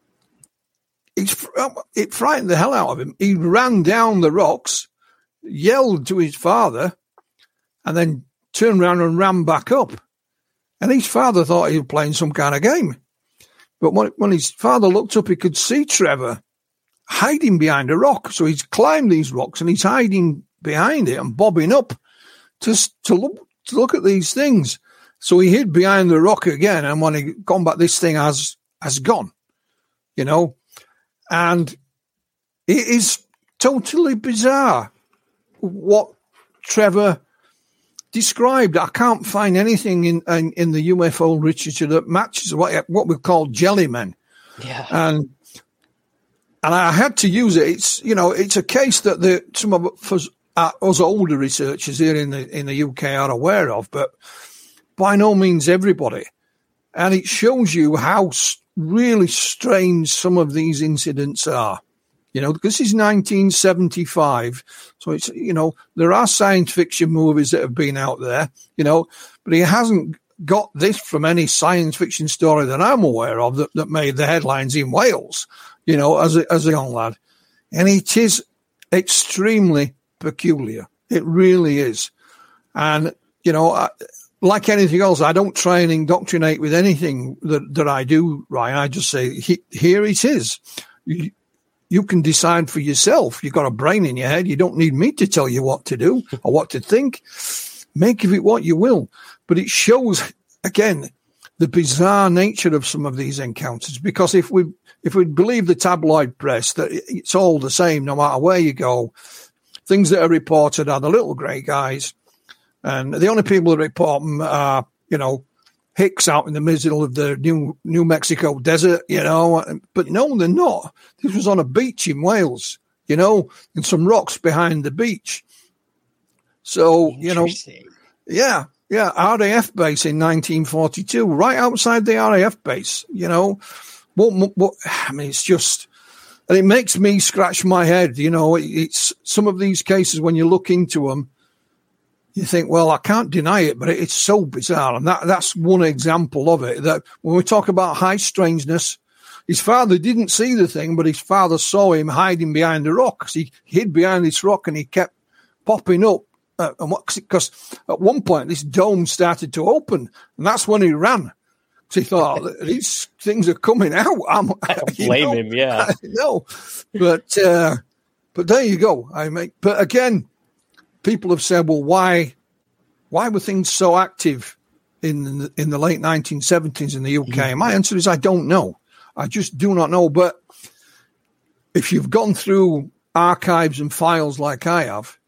it frightened the hell out of him. He ran down the rocks, yelled to his father, and then turned around and ran back up. And his father thought he was playing some kind of game. But when his father looked up, he could see Trevor hiding behind a rock. So he's climbed these rocks and he's hiding behind it and bobbing up to look at these things. So he hid behind the rock again. And when he gone back, this thing has gone, And it is totally bizarre what Trevor described. I can't find anything in the UFO literature that matches what we call jellymen. Yeah. And I had to use it. It's a case that some of us older researchers here in the UK are aware of, but by no means everybody. And it shows you how really strange some of these incidents are. Because this is 1975. So it's, there are science fiction movies that have been out there, but he hasn't got this from any science fiction story that I'm aware of that made the headlines in Wales, as a young lad. And it is extremely peculiar. It really is. And, like anything else, I don't try and indoctrinate with anything that I do, Ryan. I just say, here it is. You can decide for yourself. You've got a brain in your head. You don't need me to tell you what to do or what to think. Make of it what you will. But it shows, again, the bizarre nature of some of these encounters. Because if we believe the tabloid press that it's all the same no matter where you go, things that are reported are the little grey guys. And the only people that report them are, hicks out in the middle of the New Mexico desert, But no, they're not. This was on a beach in Wales, and some rocks behind the beach. So, RAF base in 1942, right outside the RAF base, it's just, and it makes me scratch my head, it's some of these cases when you look into them, you think, well, I can't deny it, but it's so bizarre. And that's one example of it, that when we talk about high strangeness, his father didn't see the thing, but his father saw him hiding behind the rock. He hid behind this rock and he kept popping up. Because at one point, this dome started to open, and that's when he ran. So he thought, these things are coming out. I don't blame him, yeah. No, but there you go. But again, people have said, well, why were things so active in the late 1970s in the UK? And my answer is, I don't know. I just do not know. But if you've gone through archives and files like I have,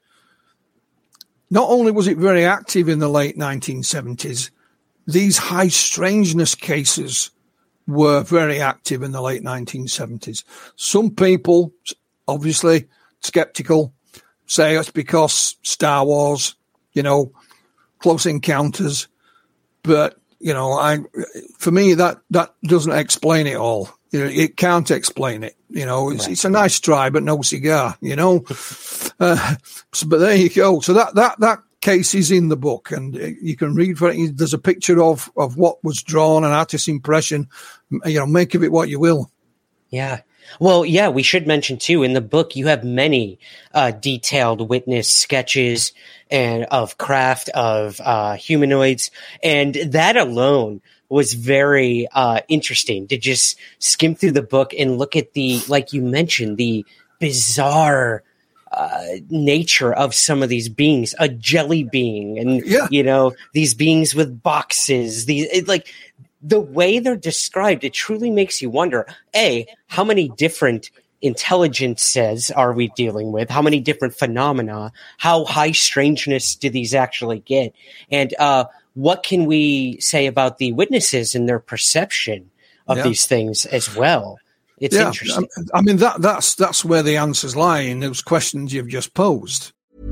not only was it very active in the late 1970s, these high strangeness cases were very active in the late 1970s. Some people, obviously skeptical, say it's because Star Wars, Close Encounters. But, for me, that doesn't explain it all. It can't explain it. It's a nice try, but no cigar, but there you go. So that case is in the book, and you can read for it. There's a picture of what was drawn, an artist's impression. Make of it what you will. Yeah. Well, yeah, we should mention too, in the book, you have many detailed witness sketches and of craft of humanoids, and that alone was very interesting to just skim through the book and look at like you mentioned, the bizarre nature of some of these beings, a jelly being, and these beings with boxes, the way they're described, it truly makes you wonder, how many different intelligences are we dealing with? How many different phenomena? How high strangeness do these actually get? And what can we say about the witnesses and their perception of these things as well? It's interesting. I mean, that's where the answers lie in those questions you've just posed.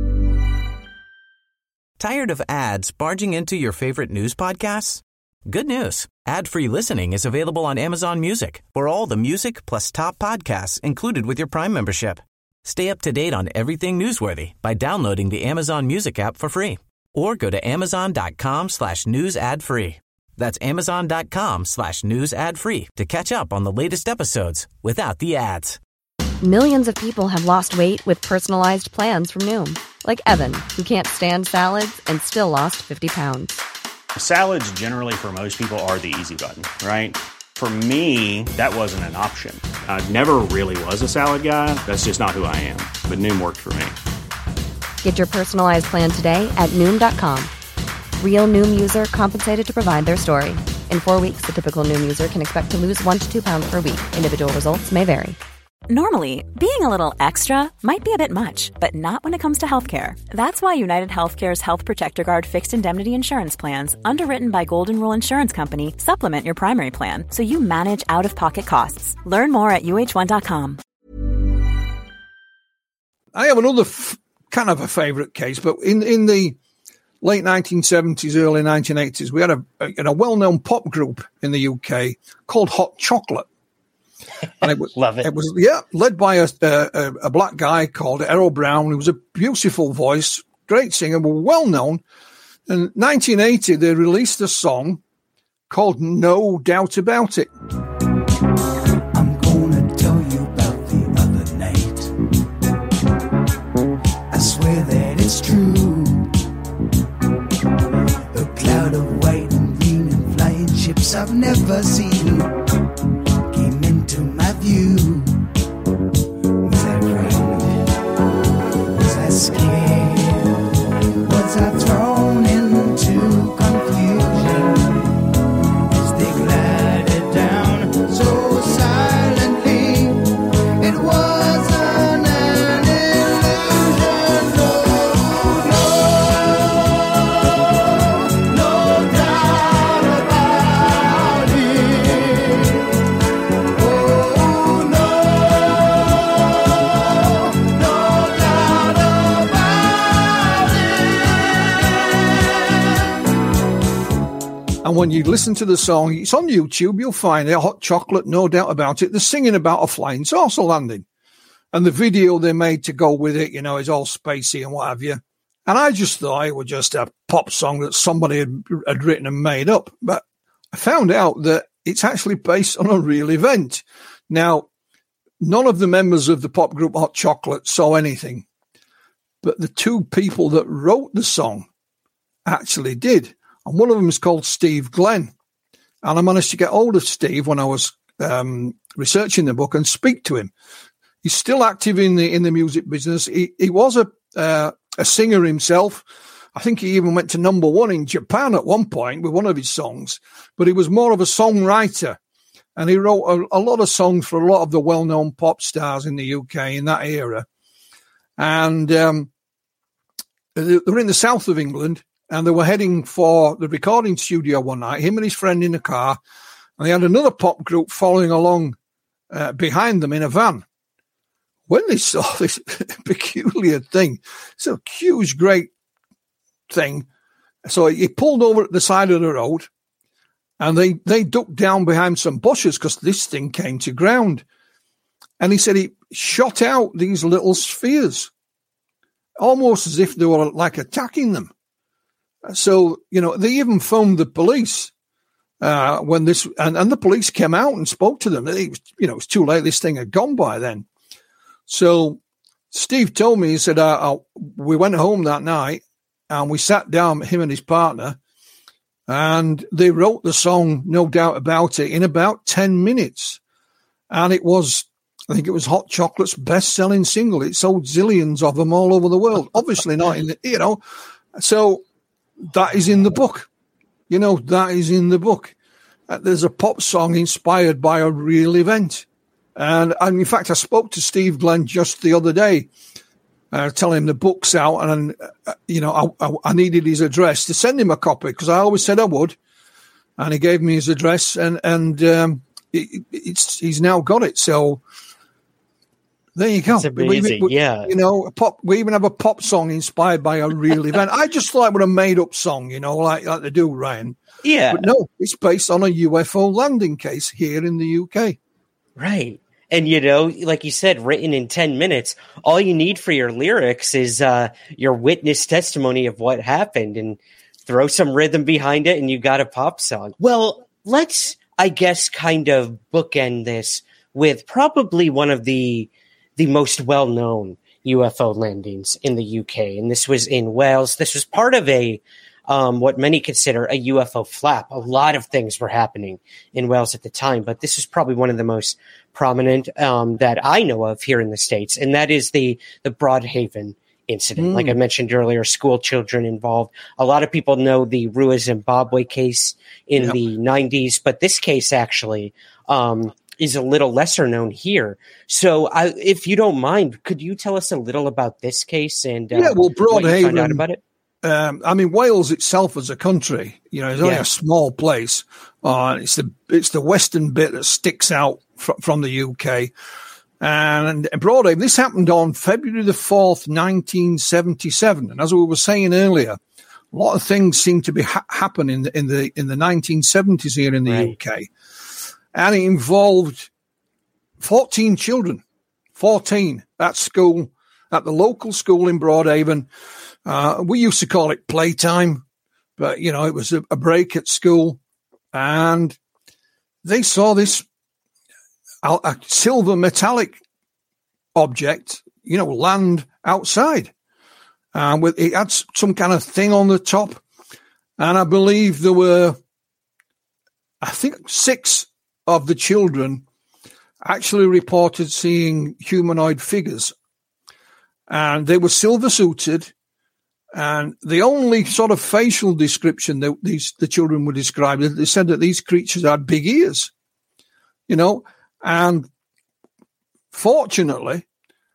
Tired of ads barging into your favorite news podcasts? Good news. Ad-free listening is available on Amazon Music for all the music plus top podcasts included with your Prime membership. Stay up to date on everything newsworthy by downloading the Amazon Music app for free or go to amazon.com/news ad free. That's amazon.com/news ad free to catch up on the latest episodes without the ads. Millions of people have lost weight with personalized plans from Noom. Like Evan, who can't stand salads and still lost 50 pounds. Salads generally for most people are the easy button, right? For me, that wasn't an option. I never really was a salad guy. That's just not who I am. But Noom worked for me. Get your personalized plan today at Noom.com. Real Noom user compensated to provide their story. In 4 weeks, the typical Noom user can expect to lose 1 to 2 pounds per week. Individual results may vary. Normally, being a little extra might be a bit much, but not when it comes to healthcare. That's why United Healthcare's Health Protector Guard fixed indemnity insurance plans, underwritten by Golden Rule Insurance Company, supplement your primary plan so you manage out-of-pocket costs. Learn more at UH1.com. I have another kind of a favorite case, but in the late 1970s, early 1980s, we had a well-known pop group in the UK called Hot Chocolate. And it was, Love it. It was, led by a black guy called Errol Brown, who was a beautiful voice, great singer, but well known. In 1980, they released a song called No Doubt About It. I'm gonna tell you about the other night. I swear that it's true. A cloud of And when you listen to the song, it's on YouTube, you'll find it, Hot Chocolate, no doubt about it. They're singing about a flying saucer landing. And the video they made to go with it, is all spacey and what have you. And I just thought it was just a pop song that somebody had written and made up. But I found out that it's actually based on a real event. Now, none of the members of the pop group Hot Chocolate saw anything. But the two people that wrote the song actually did. And one of them is called Steve Glenn. And I managed to get hold of Steve when I was researching the book and speak to him. He's still active in the music business. He was a singer himself. I think he even went to number one in Japan at one point with one of his songs. But he was more of a songwriter. And he wrote a lot of songs for a lot of the well-known pop stars in the UK in that era. And they were in the south of England. And they were heading for the recording studio one night, him and his friend in a car. And they had another pop group following along behind them in a van. When they saw this peculiar thing, it's a huge, great thing. So he pulled over at the side of the road and they ducked down behind some bushes because this thing came to ground. And he said he shot out these little spheres, almost as if they were like attacking them. So, they even phoned the police when this, and the police came out and spoke to them. It was too late. This thing had gone by then. So Steve told me, he said, we went home that night and we sat down, him and his partner, and they wrote the song, no doubt about it, in about 10 minutes. And I think it was Hot Chocolate's best-selling single. It sold zillions of them all over the world. Obviously not in the, so that is in the book. That is in the book. There's a pop song inspired by a real event. And in fact, I spoke to Steve Glenn just the other day, telling him the book's out, and I needed his address to send him a copy because I always said I would. And he gave me his address, and he's now got it. So there you go. That's amazing. Yeah. We even have a pop song inspired by a real event. I just thought it was a made up song, like they do, Ryan. Yeah. But no, it's based on a UFO landing case here in the UK. Right. And, like you said, written in 10 minutes, all you need for your lyrics is your witness testimony of what happened and throw some rhythm behind it and you got a pop song. Well, let's, I guess, kind of bookend this with probably one of the most well-known UFO landings in the UK. And this was in Wales. This was part of what many consider a UFO flap. A lot of things were happening in Wales at the time, but this was probably one of the most prominent that I know of here in the States. And that is the Broadhaven incident. Like I mentioned earlier, school children involved. A lot of people know the Rua Zimbabwe case in the 90s, but this case actually, is a little lesser known here. So if you don't mind, could you tell us a little about this case and Broadhaven, what you found out about it? Wales itself as a country, is only a small place. It's the western bit that sticks out from the UK. And Broadhaven, this happened on February the 4th, 1977. And as we were saying earlier, a lot of things seem to be happening in the 1970s here in the UK. And it involved 14 children, 14 at school, at the local school in Broadhaven. We used to call it playtime, but, it was a break at school. And they saw this a silver metallic object, land outside. It had some kind of thing on the top. And I believe there were, 6 of the children actually reported seeing humanoid figures. And they were silver suited. And the only sort of facial description that the children were described, they said that these creatures had big ears, and fortunately,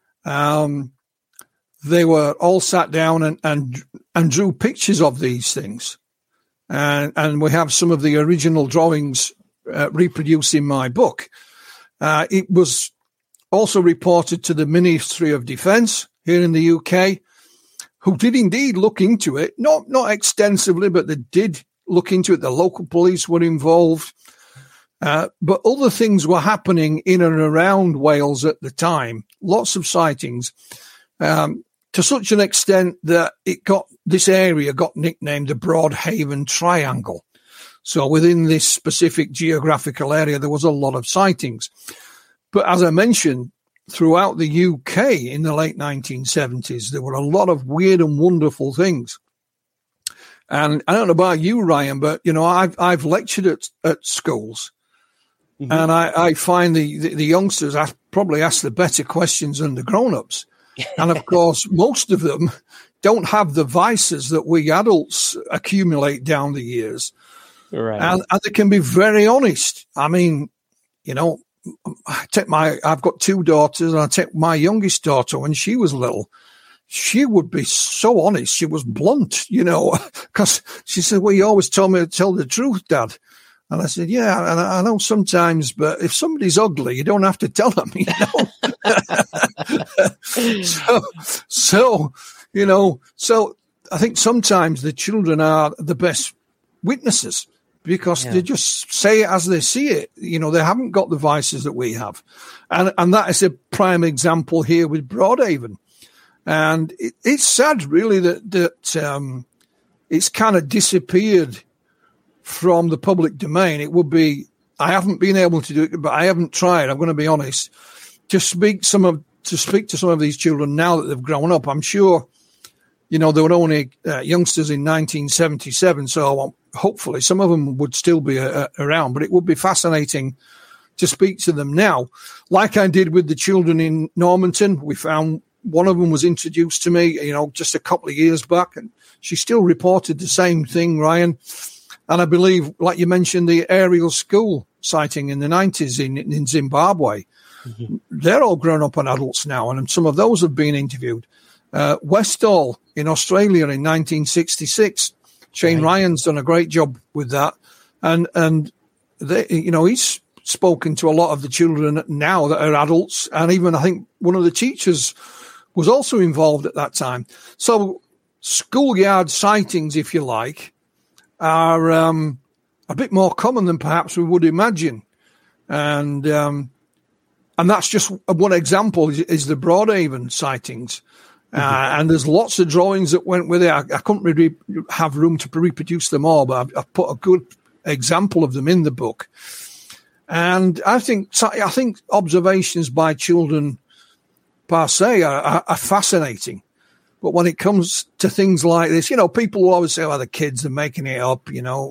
they were all sat down and drew pictures of these things. And we have some of the original drawings reproduced in my book. It was also reported to the Ministry of Defence here in the UK, who did indeed look into it, not extensively, but they did look into it. The local police were involved. But other things were happening in and around Wales at the time. Lots of sightings, to such an extent that this area got nicknamed the Broadhaven Triangle. So within this specific geographical area, there was a lot of sightings. But as I mentioned, throughout the UK in the late 1970s, there were a lot of weird and wonderful things. And I don't know about you, Ryan, but, I've lectured at schools. Mm-hmm. And I find the youngsters probably ask the better questions than the grown-ups. And, of course, most of them don't have the vices that we adults accumulate down the years. Right. And they can be very honest. I mean, I've got two daughters, and I take my youngest daughter when she was little. She would be so honest. She was blunt, because she said, well, you always told me to tell the truth, Dad. And I said, yeah, and I know sometimes, but if somebody's ugly, you don't have to tell them, So I think sometimes the children are the best witnesses because they just say it as they see it. They haven't got the vices that we have. And that is a prime example here with Broadhaven. And it's sad, really, that it's kind of disappeared from the public domain. It would be, I haven't been able to do it, but I haven't tried. I'm going to be honest. To speak to some of these children now that they've grown up. I'm sure, there were only youngsters in 1977, so hopefully some of them would still be around. But it would be fascinating to speak to them now, like I did with the children in Normanton. We found one of them was introduced to me, just a couple of years back, and she still reported the same thing, Ryan. And I believe, like you mentioned, the Ariel School sighting in the 90s in Zimbabwe. Mm-hmm. They're all grown up and adults now, and some of those have been interviewed. Westall in Australia in 1966. Shane Ryan's done a great job with that. And they, he's spoken to a lot of the children now that are adults. And even I think one of the teachers was also involved at that time. So schoolyard sightings, if you like, are a bit more common than perhaps we would imagine. And that's just one example is the Broadhaven sightings. And there's lots of drawings that went with it. I couldn't really have room to reproduce them all, but I've put a good example of them in the book. And I think observations by children per se are fascinating. But when it comes to things like this, people will always say, the kids are making it up,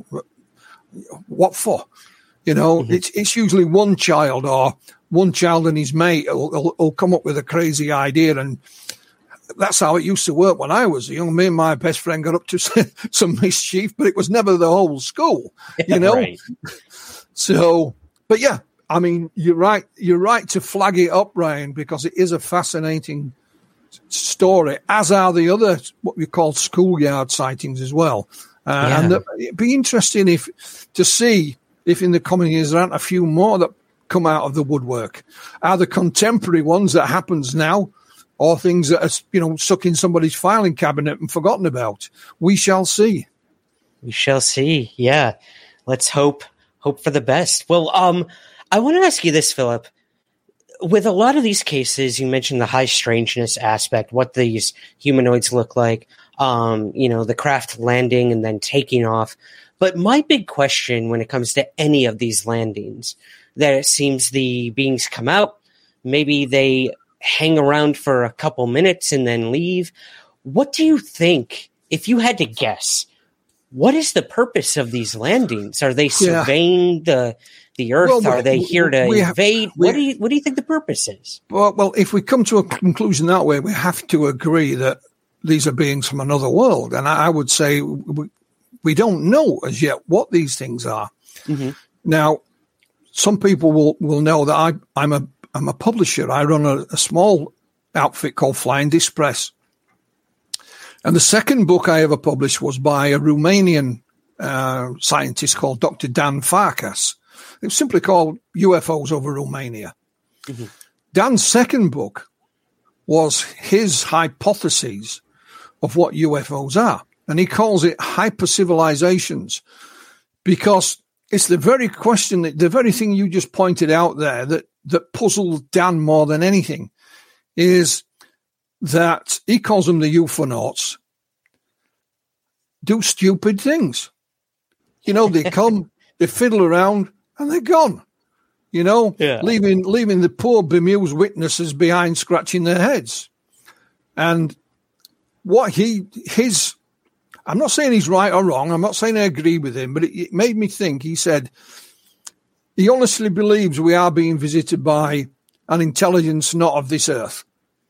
what for? It's usually one child or one child and his mate will come up with a crazy idea. And that's how it used to work when I was young. Me and my best friend got up to some mischief, but it was never the whole school, Right. So, but yeah, I mean, you're right to flag it up, Ryan, because it is a fascinating story, as are the other, what we call schoolyard sightings as well. And it'd be interesting to see if in the coming years there aren't a few more that come out of the woodwork. Are the contemporary ones that happens now, or things that are, stuck in somebody's filing cabinet and forgotten about? We shall see. We shall see. Yeah. Let's hope for the best. Well, I want to ask you this, Philip. With a lot of these cases, you mentioned the high strangeness aspect, what these humanoids look like, the craft landing and then taking off. But my big question when it comes to any of these landings, that it seems the beings come out, maybe they hang around for a couple minutes and then leave. What do you think, if you had to guess, what is the purpose of these landings? Are they surveying the Earth? Well, are they here to invade? What do you think the purpose is? Well, if we come to a conclusion that way, we have to agree that these are beings from another world. And I would say we don't know as yet what these things are. Mm-hmm. Now, some people will know that I'm a publisher. I run a small outfit called Flying Disc Press. And the second book I ever published was by a Romanian scientist called Dr. Dan Farkas. It was simply called UFOs over Romania. Mm-hmm. Dan's second book was his hypotheses of what UFOs are. And he calls it hypercivilizations. because it's the very question, the very thing you just pointed out there that puzzles Dan more than anything is that he calls them the euphonauts, do stupid things. You know, they come, they fiddle around, and they're gone. You know, leaving the poor bemused witnesses behind scratching their heads. And what I'm not saying he's right or wrong. I'm not saying I agree with him, but it made me think. He said he honestly believes we are being visited by an intelligence not of this earth.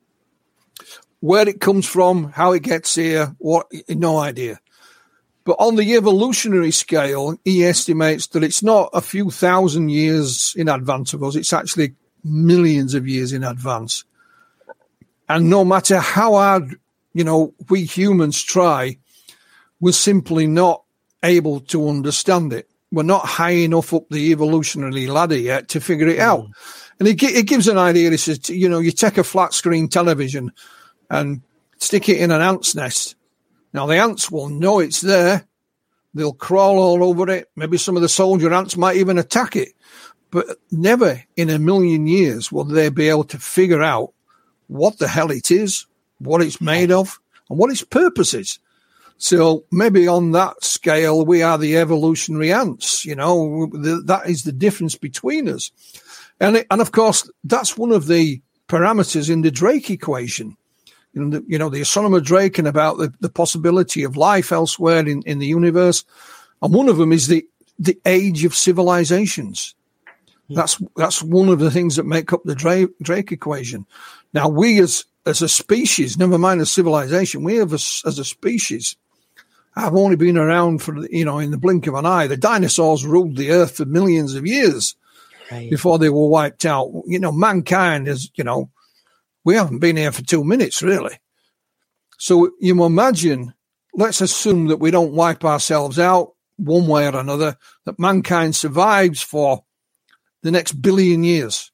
Where it comes from, how it gets here, no idea. But on the evolutionary scale, he estimates that it's not a few thousand years in advance of us. It's actually millions of years in advance. And no matter how hard, we humans try, we're simply not able to understand it. We're not high enough up the evolutionary ladder yet to figure it out. And it gives an idea. He says, you take a flat screen television and stick it in an ant's nest. Now, the ants will know it's there. They'll crawl all over it. Maybe some of the soldier ants might even attack it. But never in a million years will they be able to figure out what the hell it is, what it's made of, and what its purpose is. So maybe on that scale, we are the evolutionary ants. That is the difference between us. And of course, that's one of the parameters in the Drake equation. The astronomer Drake, and about the possibility of life elsewhere in the universe. And one of them is the age of civilizations. That's one of the things that make up the Drake equation. Now, we as a species, never mind a civilization, we have as a species have only been around for, in the blink of an eye. The dinosaurs ruled the earth for millions of years before they were wiped out. Mankind is, we haven't been here for 2 minutes, really. So you imagine, let's assume that we don't wipe ourselves out one way or another, that mankind survives for the next billion years.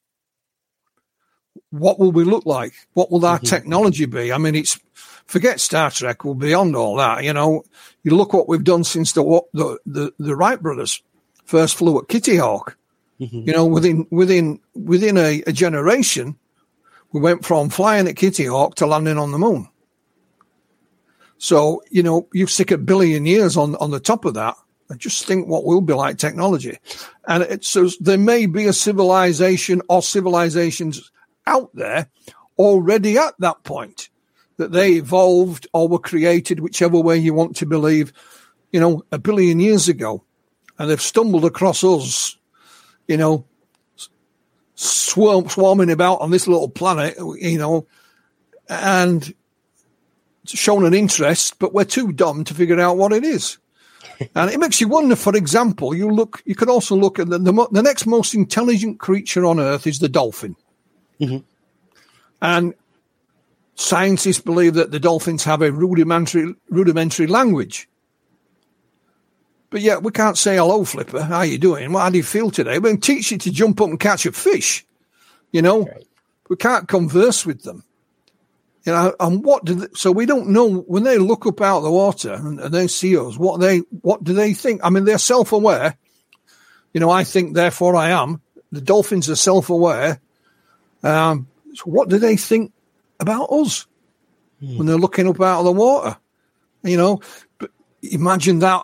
What will we look like? What will our technology be? I mean, forget Star Trek, we're beyond all that. You look what we've done since the Wright brothers first flew at Kitty Hawk. Within a generation, we went from flying at Kitty Hawk to landing on the moon. So, you stick a billion years on the top of that, and just think what will be like technology. And so there may be a civilization or civilizations out there already at that point, that they evolved or were created, whichever way you want to believe, a billion years ago. And they've stumbled across us, swarming about on this little planet, and shown an interest, but we're too dumb to figure out what it is. And it makes you wonder, for example, you could also look at the next most intelligent creature on Earth is the dolphin. And scientists believe that the dolphins have a rudimentary language. But yet we can't say, hello, Flipper, how you doing? How do you feel today? We can teach you to jump up and catch a fish. Right. We can't converse with them. And so we don't know, when they look up out of the water and they see us, what do they think? I mean, they're self-aware. I think, therefore I am. The dolphins are self-aware. So what do they think about us when they're looking up out of the water? But imagine that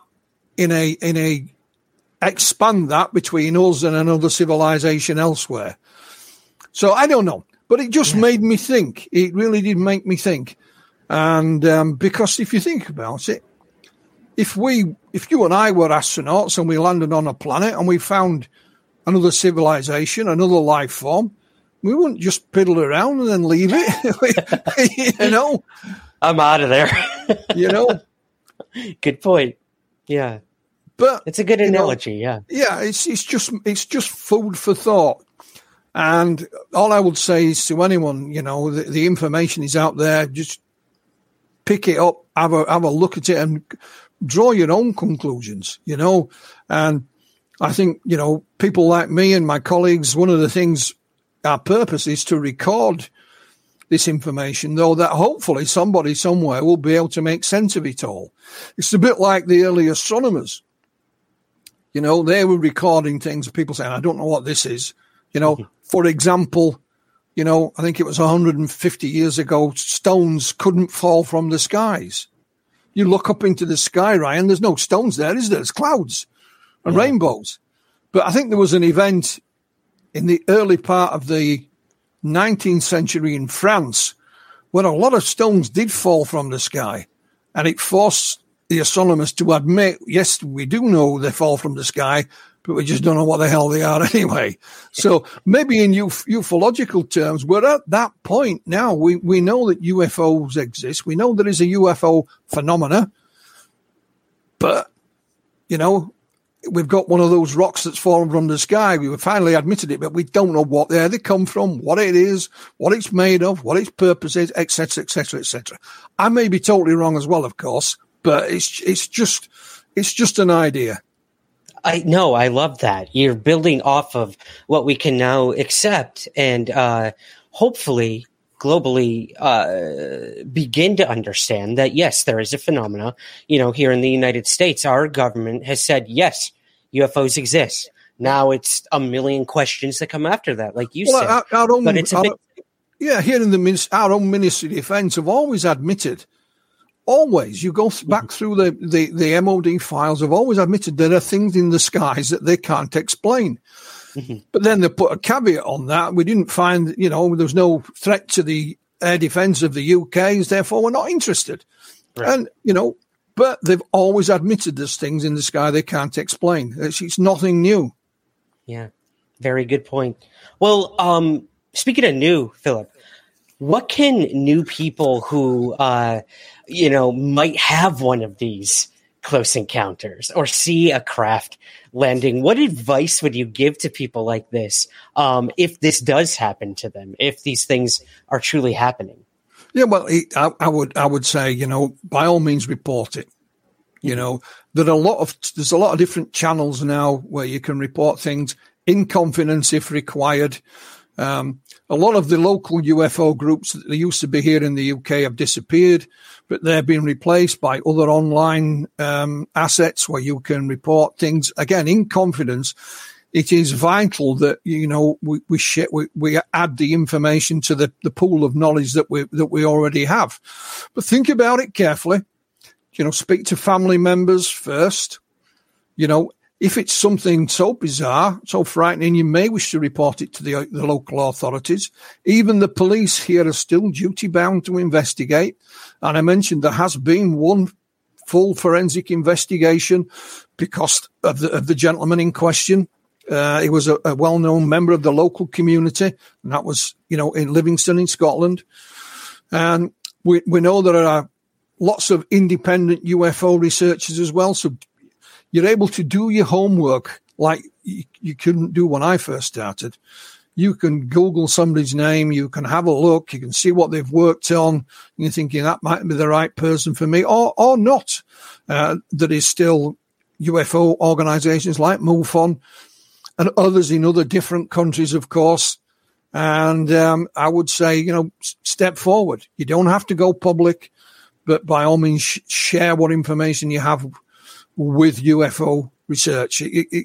expand that between us and another civilization elsewhere. So I don't know. But it just made me think. It really did make me think. And because if you think about it, if you and I were astronauts and we landed on a planet and we found another civilization, another life form, we wouldn't just piddle around and then leave it. I'm out of there. Good point. Yeah. But it's a good analogy. Yeah. It's just food for thought. And all I would say is to anyone, the information is out there. Just pick it up, have a look at it, and draw your own conclusions. And I think people like me and my colleagues. One of the things, our purpose is to record this information, though, that hopefully somebody somewhere will be able to make sense of it all. It's a bit like the early astronomers. You know, they were recording things, people saying, I don't know what this is. You know, for example, you know, I think it was 150 years ago, stones couldn't fall from the skies. You look up into the sky, Ryan, there's no stones there, is there? There's clouds and rainbows. But I think there was an event in the early part of the 19th century in France where a lot of stones did fall from the sky, and it forced the astronomers to admit, yes, we do know they fall from the sky, but we just don't know what the hell they are anyway. So maybe in ufological terms, we're at that point now. We know that UFOs exist. We know there is a UFO phenomena, but, you know, we've got one of those rocks that's fallen from the sky. We finally admitted it, but we don't know where they come from, what it is, what it's made of, what its purpose is, etc., etc., etc. I may be totally wrong as well, of course, but it's just an idea. I love that. You're building off of what we can now accept and hopefully globally begin to understand that, yes, there is a phenomena. You know, here in the United States, our government has said, yes, UFOs exist. Now it's a million questions that come after that, like you said. Here in our own Ministry of Defence have always admitted, you go back through the MOD files, have always admitted there are things in the skies that they can't explain. But then they put a caveat on that. We didn't find, you know, there was no threat to the air defence of the UK, therefore we're not interested. Right. And, you know, but they've always admitted there's things in the sky they can't explain. It's nothing new. Yeah, very good point. Well, speaking of new, Philip, what can new people who, you know, might have one of these close encounters or see a craft landing, what advice would you give to people like this if this does happen to them, if these things are truly happening? Yeah, well, I would say, you know, by all means report it. You know, there's a lot of different channels now where you can report things in confidence if required. A lot of the local UFO groups that used to be here in the UK have disappeared, but they're being replaced by other online assets where you can report things again in confidence. It is vital that, you know, we add the information to the pool of knowledge that we already have. But think about it carefully. You know, speak to family members first. You know, if it's something so bizarre, so frightening, you may wish to report it to the local authorities. Even the police here are still duty-bound to investigate. And I mentioned there has been one full forensic investigation because of the gentleman in question. He was a well-known member of the local community, and that was, you know, in Livingston in Scotland. And we know there are lots of independent UFO researchers as well, so you're able to do your homework like you couldn't do when I first started. You can Google somebody's name, you can have a look, you can see what they've worked on, and you're thinking that might be the right person for me, or not. There is still UFO organizations like MUFON and others in other different countries, of course. And I would say, you know, step forward. You don't have to go public, but by all means, share what information you have with UFO research.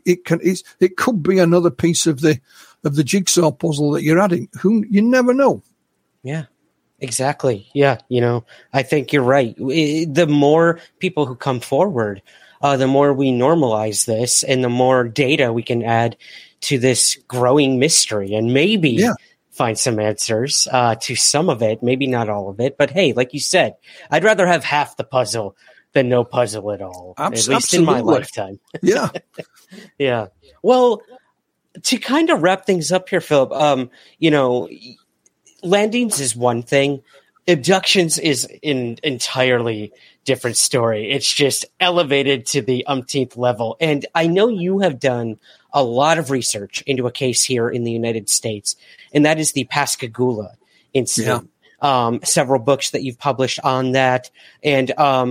It could be another piece of the jigsaw puzzle that you're adding. You never know. Yeah, exactly. Yeah, you know, I think you're right. The more people who come forward, the more we normalize this, and the more data we can add to this growing mystery, and maybe find some answers to some of it, maybe not all of it. But hey, like you said, I'd rather have half the puzzle than no puzzle at all, at least in my lifetime. Yeah. Yeah. Well, to kind of wrap things up here, Philip, you know, landings is one thing. Abductions is an entirely different story. It's just elevated to the umpteenth level. And I know you have done a lot of research into a case here in the United States, and that is the Pascagoula incident. Yeah. Several books that you've published on that. And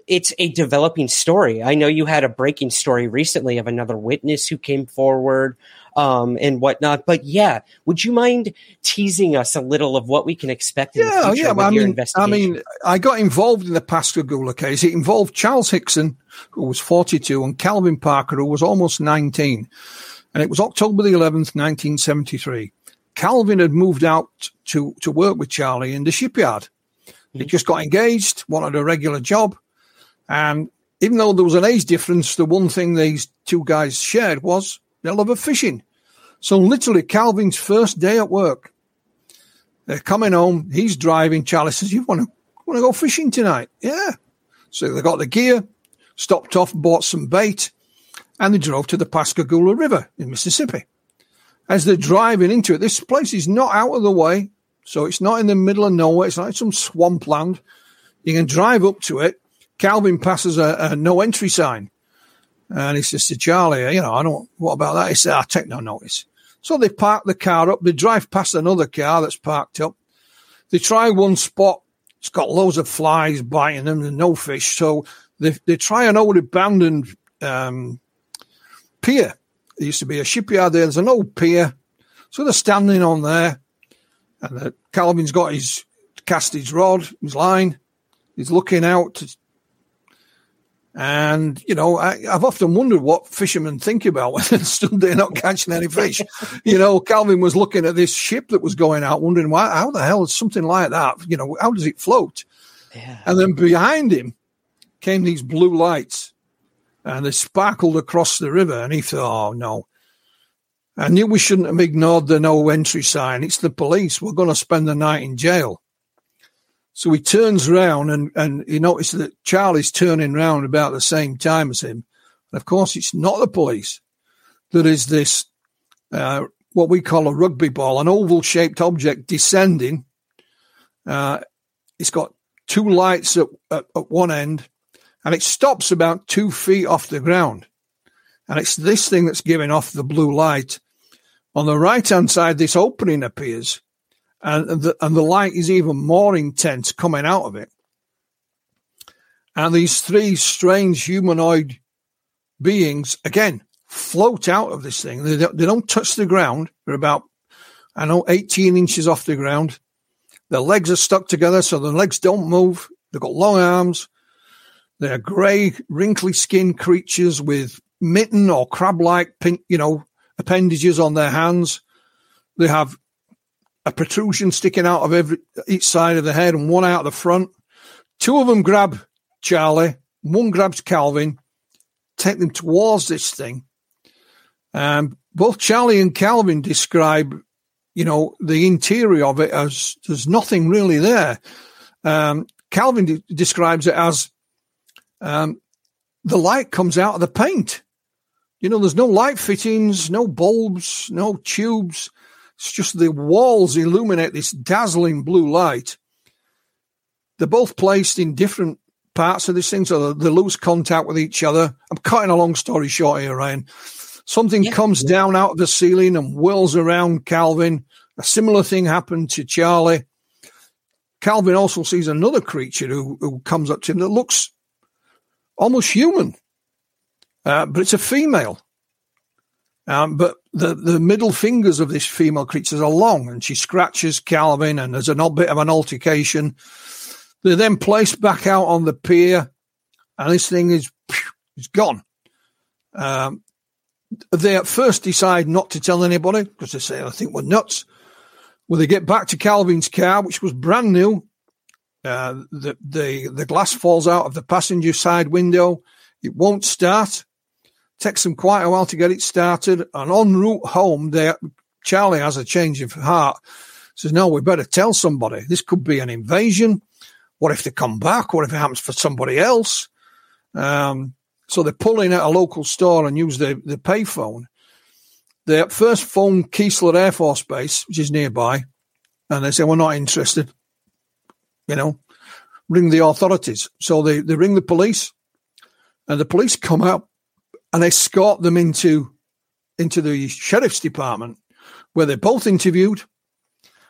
it's a developing story. I know you had a breaking story recently of another witness who came forward and whatnot. But yeah, would you mind teasing us a little of what we can expect in the future with your investigation? I got involved in the Pascagoula case. It involved Charles Hickson, who was 42, and Calvin Parker, who was almost 19. And it was October the 11th, 1973. Calvin had moved out to work with Charlie in the shipyard. He just got engaged, wanted a regular job. And even though there was an age difference, the one thing these two guys shared was their love of fishing. So literally Calvin's first day at work, they're coming home. He's driving. Charlie says, you want to go fishing tonight? Yeah. So they got the gear, stopped off, bought some bait, and they drove to the Pascagoula River in Mississippi. As they're driving into it, this place is not out of the way, so it's not in the middle of nowhere. It's not some swampland. You can drive up to it. Calvin passes a no entry sign. And he says to Charlie, what about that? He said, I'll take no notice. So they park the car up. They drive past another car that's parked up. They try one spot. It's got loads of flies biting them and no fish. So they try an old abandoned pier. There used to be a shipyard there. There's an old pier. So they're standing on there. And Calvin's got cast his rod, his line. He's looking out. And, I've often wondered what fishermen think about when they're stood there not catching any fish. Calvin was looking at this ship that was going out, wondering, how the hell is something like that? How does it float? Yeah. And then behind him came these blue lights. And they sparkled across the river, and he thought, oh, no. I knew we shouldn't have ignored the no entry sign. It's the police. We're going to spend the night in jail. So he turns round, and he noticed that Charlie's turning round about the same time as him. And, of course, it's not the police. There is this, what we call a rugby ball, an oval-shaped object descending. It's got two lights at one end. And it stops about 2 feet off the ground. And it's this thing that's giving off the blue light. On the right-hand side, this opening appears. And the light is even more intense coming out of it. And these three strange humanoid beings, again, float out of this thing. They don't touch the ground. They're about, 18 inches off the ground. Their legs are stuck together, so the legs don't move. They've got long arms. They're grey, wrinkly skinned creatures with mitten or crab-like, appendages on their hands. They have a protrusion sticking out of each side of the head and one out the front. Two of them grab Charlie. One grabs Calvin, take them towards this thing. Both Charlie and Calvin describe, the interior of it as there's nothing really there. Calvin describes it as the light comes out of the paint. There's no light fittings, no bulbs, no tubes. It's just the walls illuminate this dazzling blue light. They're both placed in different parts of this thing, so they lose contact with each other. I'm cutting a long story short here, Ryan. Something comes down out of the ceiling and whirls around Calvin. A similar thing happened to Charlie. Calvin also sees another creature who comes up to him that looks almost human, but it's a female. But the middle fingers of this female creature are long, and she scratches Calvin, and there's a bit of an altercation. They're then placed back out on the pier, and this thing is gone. They at first decide not to tell anybody because they say, I think we're nuts. When they get back to Calvin's car, which was brand new, the glass falls out of the passenger side window. It won't start. Takes them quite a while to get it started. And en route home, Charlie has a change of heart. Says, no, we better tell somebody. This could be an invasion. What if they come back? What if it happens for somebody else? So they pull in at a local store and use the payphone. They at first phone Keesler Air Force Base, which is nearby, and they say, we're not interested. Ring the authorities. So they ring the police, and the police come out and escort them into the sheriff's department, where they're both interviewed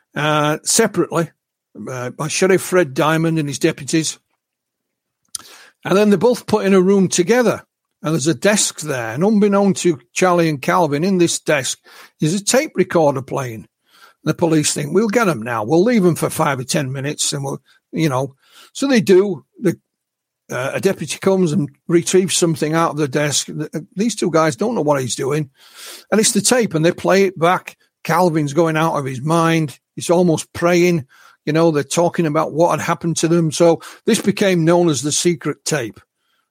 separately by Sheriff Fred Diamond and his deputies. And then they're both put in a room together. And there's a desk there. And unbeknown to Charlie and Calvin, in this desk is a tape recorder playing. The police think, we'll get them now. We'll leave them for 5 or 10 minutes. And we'll, so they do. A deputy comes and retrieves something out of the desk. These two guys don't know what he's doing. And it's the tape, and they play it back. Calvin's going out of his mind. He's almost praying. They're talking about what had happened to them. So this became known as the secret tape,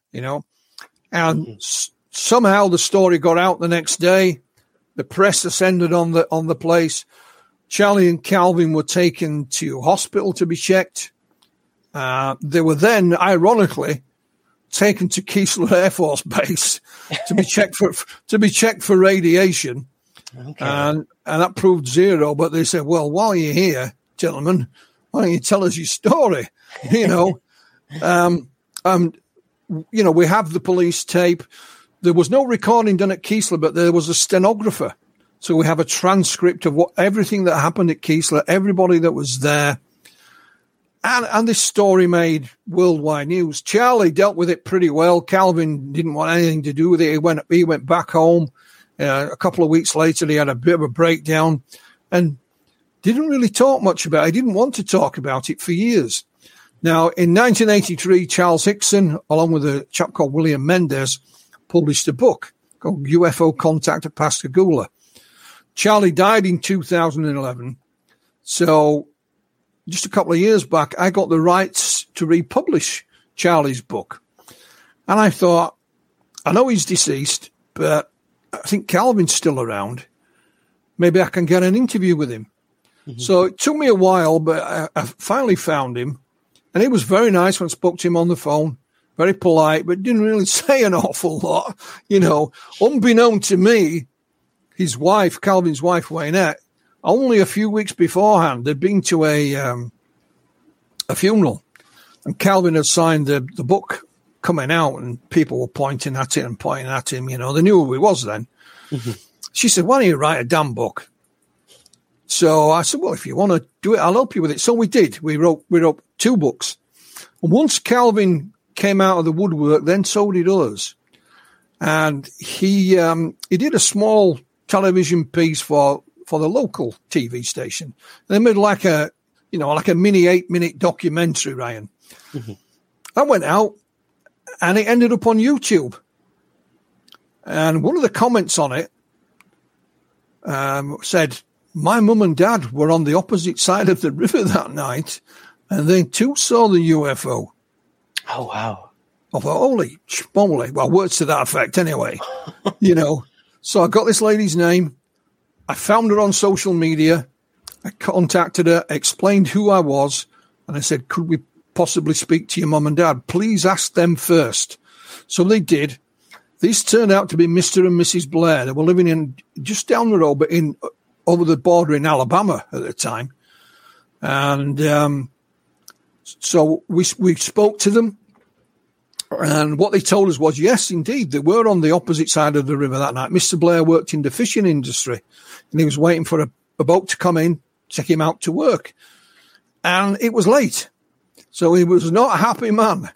And somehow the story got out the next day. The press ascended on the place. Charlie and Calvin were taken to hospital to be checked. They were then, ironically, taken to Keesler Air Force Base to be checked for radiation, okay. And that proved zero. But they said, "Well, while you're here, gentlemen, why don't you tell us your story?" We have the police tape. There was no recording done at Keesler, but there was a stenographer, so we have a transcript of everything that happened at Keesler, everybody that was there. And this story made worldwide news. Charlie dealt with it pretty well. Calvin didn't want anything to do with it. He went back home. A couple of weeks later, he had a bit of a breakdown and didn't really talk much about it. He didn't want to talk about it for years. Now, in 1983, Charles Hickson, along with a chap called William Mendez, published a book called UFO Contact at Pascagoula. Charlie died in 2011. So just a couple of years back, I got the rights to republish Charlie's book. And I thought, I know he's deceased, but I think Calvin's still around. Maybe I can get an interview with him. Mm-hmm. So it took me a while, but I finally found him. And he was very nice when I spoke to him on the phone. Very polite, but didn't really say an awful lot. Unbeknown to me, his wife, Calvin's wife, Waynette, only a few weeks beforehand, they'd been to a funeral, and Calvin had signed the book coming out, and people were pointing at it and pointing at him. They knew who he was then. Mm-hmm. She said, "Why don't you write a damn book?" So I said, "Well, if you want to do it, I'll help you with it." So we did. We wrote 2 books. And once Calvin came out of the woodwork, then so did others. And he did a small television piece for the local TV station. They made like a mini 8-minute documentary, Ryan. Mm-hmm. I went out and it ended up on YouTube. And one of the comments on it said, "My mum and dad were on the opposite side of the river that night, and they too saw the UFO." Oh, wow. I thought, holy schmoly. Well, words to that effect anyway. So I got this lady's name. I found her on social media. I contacted her, explained who I was, and I said, "Could we possibly speak to your mum and dad? Please ask them first." So they did. This turned out to be Mr. and Mrs. Blair. They were living in just down the road, but over the border in Alabama at the time. And so we spoke to them. And what they told us was, yes, indeed, they were on the opposite side of the river that night. Mr. Blair worked in the fishing industry, and he was waiting for a boat to come in, take him out to work. And it was late. So he was not a happy man,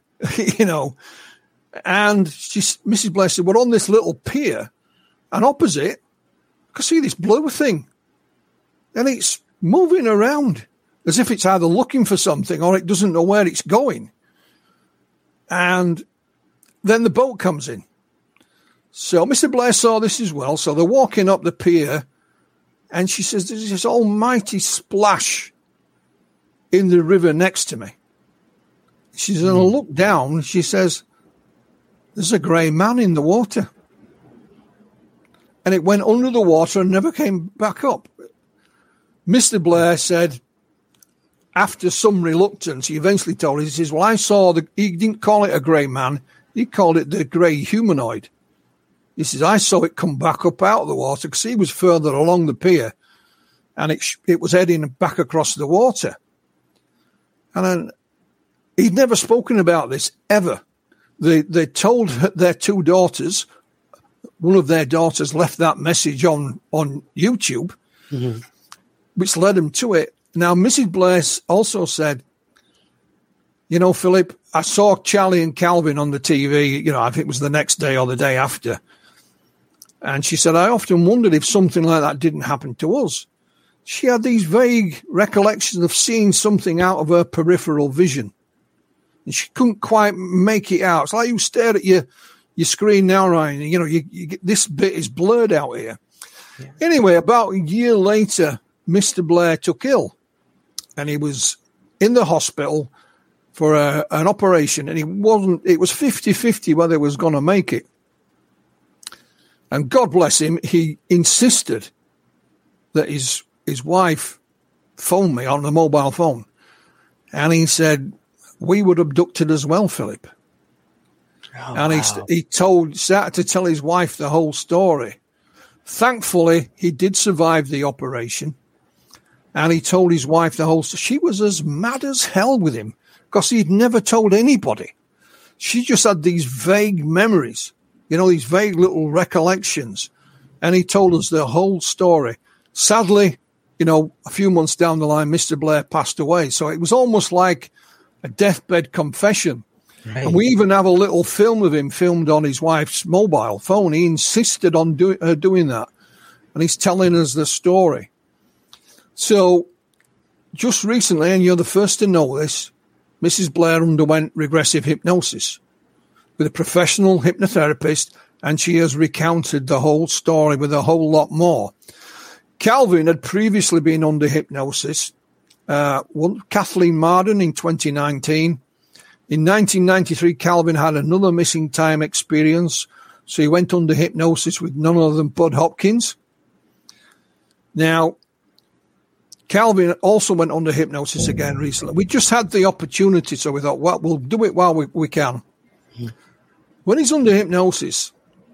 And Mrs. Blair said, "We're on this little pier, and opposite, I can see this blue thing. And it's moving around as if it's either looking for something or it doesn't know where it's going." And then the boat comes in. So Mr. Blair saw this as well. So they're walking up the pier, and she says, "There's this almighty splash in the river next to me." She's going to look down. She says, "There's a grey man in the water." And it went under the water and never came back up. Mr. Blair said, after some reluctance, he eventually told us, he says, "Well, I saw he didn't call it a grey man. He called it the grey humanoid." He says, "I saw it come back up out of the water because he was further along the pier, and it was heading back across the water." And then he'd never spoken about this ever. They told their 2 daughters. One of their daughters left that message on YouTube, mm-hmm. which led them to it. Now, Mrs. Blair also said, "Philip, I saw Charlie and Calvin on the TV, I think it was the next day or the day after. And she said, I often wondered if something like that didn't happen to us. She had these vague recollections of seeing something out of her peripheral vision. And she couldn't quite make it out. It's like you stare at your screen now, Ryan. You get, this bit is blurred out here. Yeah. Anyway, about a year later, Mr. Blair took ill. And he was in the hospital for an operation. And it was 50-50 whether he was going to make it. And God bless him, he insisted that his wife phoned me on the mobile phone. And he said, we were abducted as well, Philip. Oh, and wow. he started to tell his wife the whole story. Thankfully, he did survive the operation. And he told his wife the whole story. She was as mad as hell with him because he'd never told anybody. She just had these vague memories, these vague little recollections. And he told us the whole story. Sadly, a few months down the line, Mr. Blair passed away. So it was almost like a deathbed confession. Right. And we even have a little film of him filmed on his wife's mobile phone. He insisted on doing that. And he's telling us the story. So just recently, and you're the first to know this, Mrs. Blair underwent regressive hypnosis with a professional hypnotherapist, and she has recounted the whole story with a whole lot more. Calvin had previously been under hypnosis. Kathleen Marden in 2019. In 1993, Calvin had another missing time experience, so he went under hypnosis with none other than Bud Hopkins. Now, Calvin also went under hypnosis again recently. We just had the opportunity, so we thought, well, we'll do it while we can. When he's under hypnosis,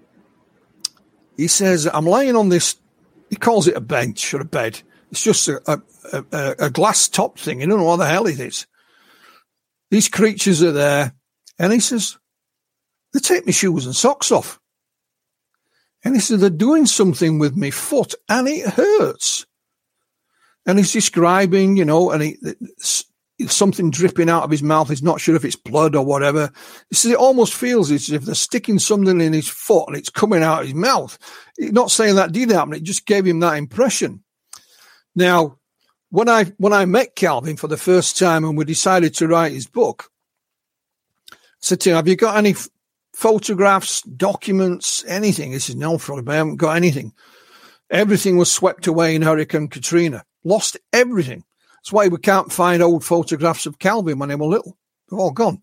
he says, I'm laying on this, he calls it a bench or a bed. It's just a glass top thing. You don't know what the hell it is. These creatures are there. And he says, they take my shoes and socks off. And he said, they're doing something with my foot and it hurts. And he's describing, and something dripping out of his mouth. He's not sure if it's blood or whatever. He says it almost feels as if they're sticking something in his foot and it's coming out of his mouth. He's not saying that did happen. It just gave him that impression. Now, when I met Calvin for the first time and we decided to write his book, I said to him, have you got any photographs, documents, anything? He said, no, Philip, I haven't got anything. Everything was swept away in Hurricane Katrina. Lost everything. That's why we can't find old photographs of Calvin when they were little. They're all gone.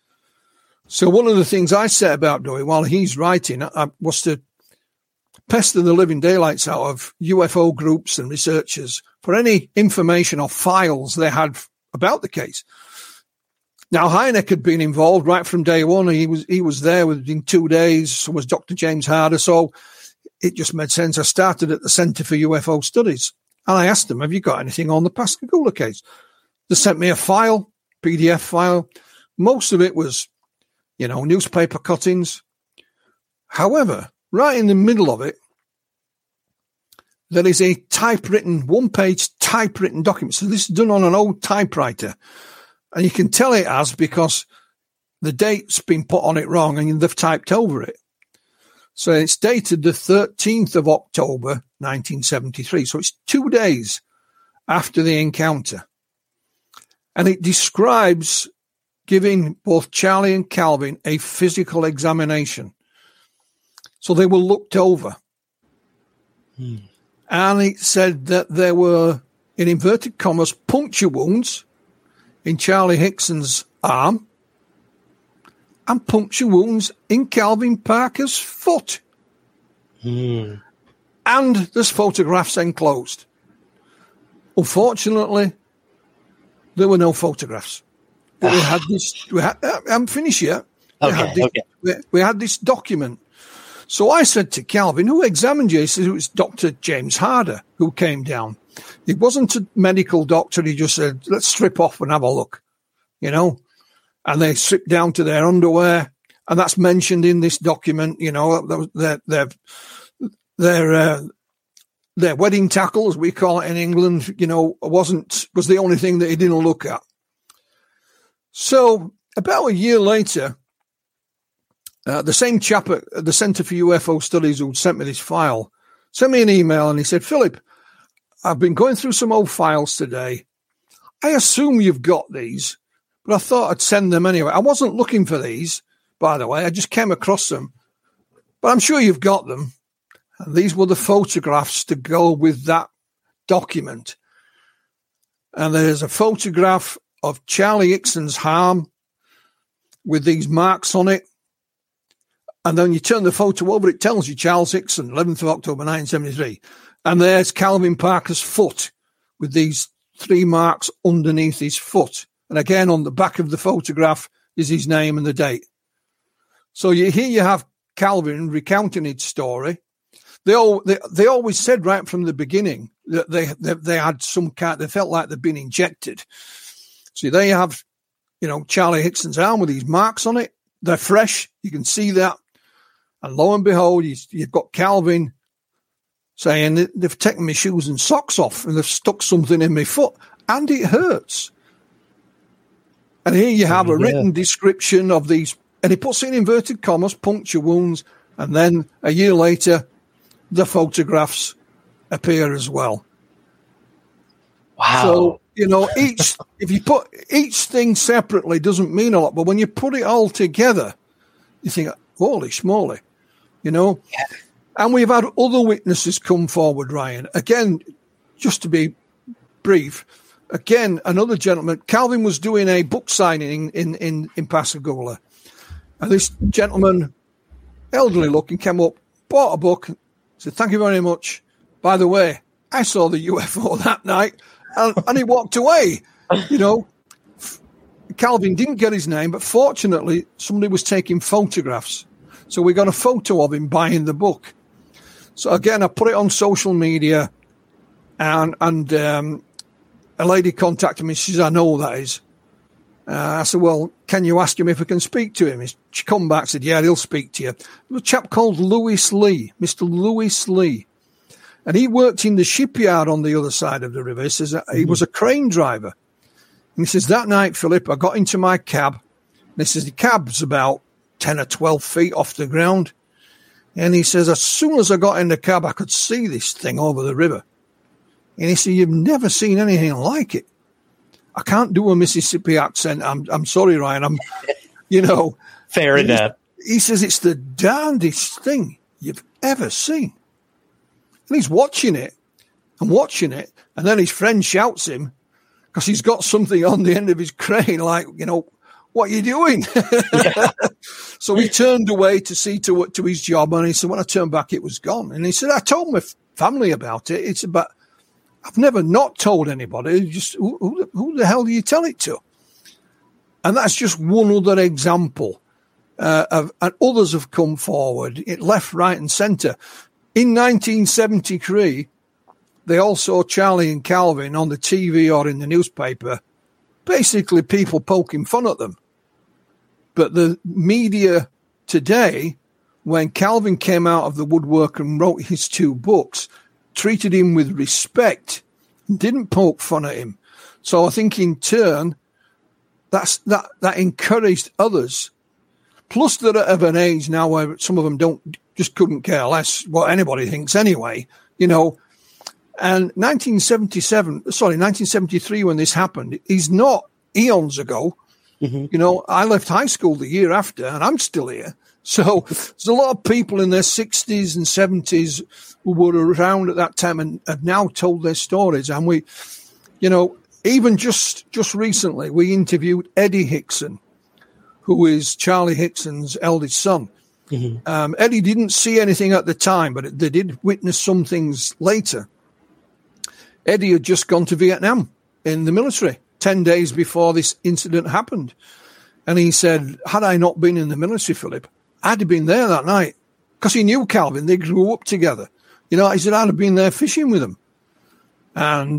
So one of the things I set about doing while he's writing was to pester the living daylights out of UFO groups and researchers for any information or files they had about the case. Now, Hynek had been involved right from day one. He was there within 2 days. So was Dr. James Harder. So it just made sense. I started at the Center for UFO Studies. And I asked them, have you got anything on the Pascagoula case? They sent me a file, PDF file. Most of it was, newspaper cuttings. However, right in the middle of it, there is a one-page typewritten document. So this is done on an old typewriter. And you can tell it has because the date's been put on it wrong and they've typed over it. So it's dated the 13th of October, 1973. So it's 2 days after the encounter. And it describes giving both Charlie and Calvin a physical examination. So they were looked over. And it said that there were, in inverted commas, puncture wounds in Charlie Hickson's arm and puncture wounds in Calvin Parker's foot. And there's photographs enclosed. Unfortunately, there were no photographs. But we had this, I'm finished yet. We had this document. So I said to Calvin, who examined you? He said it was Dr. James Harder who came down. He wasn't a medical doctor. He just said, let's strip off and have a look, And they stripped down to their underwear, and that's mentioned in this document. Their wedding tackle, as we call it in England, was the only thing that he didn't look at. So about a year later, the same chap at the Centre for UFO Studies who sent me this file sent me an email, and he said, Philip, I've been going through some old files today. I assume you've got these, but I thought I'd send them anyway. I wasn't looking for these, by the way. I just came across them. But I'm sure you've got them. And these were the photographs to go with that document. And there's a photograph of Charlie Hickson's arm with these marks on it. And then you turn the photo over, it tells you Charles Hickson, 11th of October, 1973. And there's Calvin Parker's foot with these 3 marks underneath his foot. And again, on the back of the photograph is his name and the date. So here you have Calvin recounting his story. They always said right from the beginning that they had some kind, they felt like they'd been injected. So they have, Charlie Hickson's arm with these marks on it. They're fresh. You can see that. And lo and behold, you've got Calvin saying, they've taken my shoes and socks off and they've stuck something in my foot and it hurts. And here you have a written description of these, and he puts in inverted commas, puncture wounds, and then a year later, the photographs appear as well. Wow. So, if you put each thing separately doesn't mean a lot, but when you put it all together, you think, holy schmoly, Yeah. And we've had other witnesses come forward, Ryan. Again, just to be brief, again, another gentleman, Calvin was doing a book signing in Pascagoula. And this gentleman, elderly looking, came up, bought a book, said, thank you very much. By the way, I saw the UFO that night, and he walked away. Calvin didn't get his name, but fortunately, somebody was taking photographs. So we got a photo of him buying the book. So again, I put it on social media, and a lady contacted me. She says, I know who that is. I said, well, can you ask him if I can speak to him? She come back and said, yeah, he'll speak to you. There was a chap called Lewis Lee, Mr. Lewis Lee. And he worked in the shipyard on the other side of the river. He says he was a crane driver. And he says, that night, Philip, I got into my cab. And he says, the cab's about 10 or 12 feet off the ground. And he says, as soon as I got in the cab, I could see this thing over the river. And he said, you've never seen anything like it. I can't do a Mississippi accent. I'm sorry, Ryan. Fair enough. He says, it's the darndest thing you've ever seen. And he's watching it. And then his friend shouts him because he's got something on the end of his crane, like, what are you doing? Yeah. So he turned away to see to his job. And he said, when I turned back, it was gone. And he said, I told my family about it. It's about, I've never not told anybody. Just who the hell do you tell it to? And that's just one other example. And others have come forward, left, right, and centre. In 1973, they all saw Charlie and Calvin on the TV or in the newspaper. Basically, people poking fun at them. But the media today, when Calvin came out of the woodwork and wrote his 2 books, treated him with respect, didn't poke fun at him. So I think in turn, that encouraged others. Plus they're of an age now where some of them couldn't care less what anybody thinks anyway, And 1973, when this happened, is not eons ago. Mm-hmm. I left high school the year after, and I'm still here. So there's a lot of people in their 60s and 70s who were around at that time and have now told their stories. And we, even just recently, we interviewed Eddie Hickson, who is Charlie Hickson's eldest son. Mm-hmm. Eddie didn't see anything at the time, but they did witness some things later. Eddie had just gone to Vietnam in the military 10 days before this incident happened. And he said, had I not been in the military, Philip, I'd have been there that night because he knew Calvin. They grew up together. He said, I'd have been there fishing with him. And,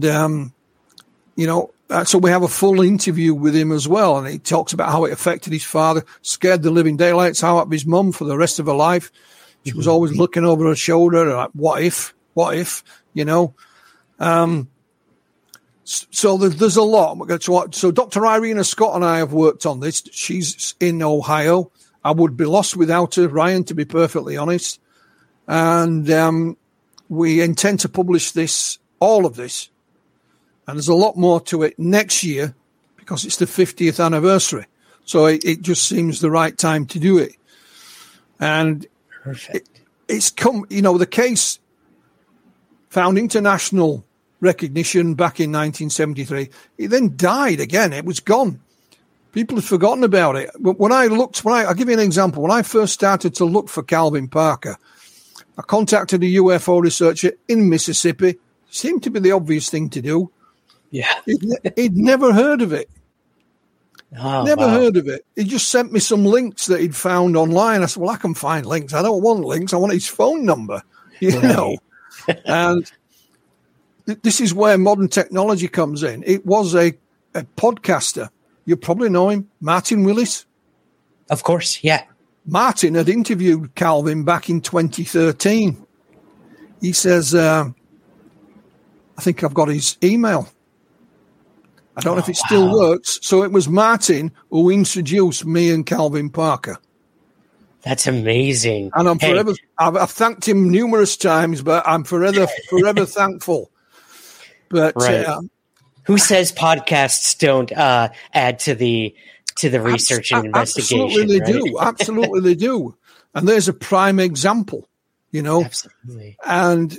so we have a full interview with him as well. And he talks about how it affected his father, scared the living daylights out of his mum for the rest of her life. She was always looking over her shoulder, like, what if, So there's a lot. So Dr. Irina Scott and I have worked on this. She's in Ohio. I would be lost without her, Ryan, to be perfectly honest. And we intend to publish all of this. And there's a lot more to it next year because it's the 50th anniversary. So it just seems the right time to do it. And it's come, the case found international recognition back in 1973. It then died again. It was gone. People had forgotten about it. But I'll give you an example. When I first started to look for Calvin Parker, I contacted a UFO researcher in Mississippi. Seemed to be the obvious thing to do. Yeah. He'd never heard of it. Never heard of it. He just sent me some links that he'd found online. I said, well, I can find links. I don't want links. I want his phone number, you know. And this is where modern technology comes in. It was a podcaster. You probably know him, Martin Willis. Of course, yeah. Martin had interviewed Calvin back in 2013. He says, I think I've got his email. I don't know if it still works. So it was Martin who introduced me and Calvin Parker. That's amazing. And I'm forever, I've thanked him numerous times, but I'm forever thankful. But who says podcasts don't add to the research and investigation? Absolutely they do. Absolutely they do. And there's a prime example, Absolutely. And,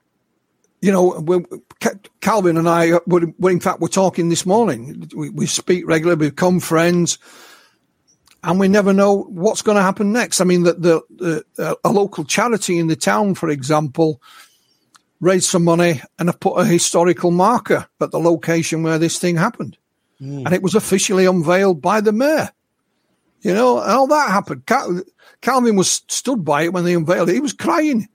Calvin and I, in fact, we're talking this morning. We speak regularly, we become friends, and we never know what's going to happen next. I mean, a local charity in the town, for example, raised some money and have put a historical marker at the location where this thing happened. And it was officially unveiled by the mayor. And all that happened. Calvin was stood by it when they unveiled it. He was crying,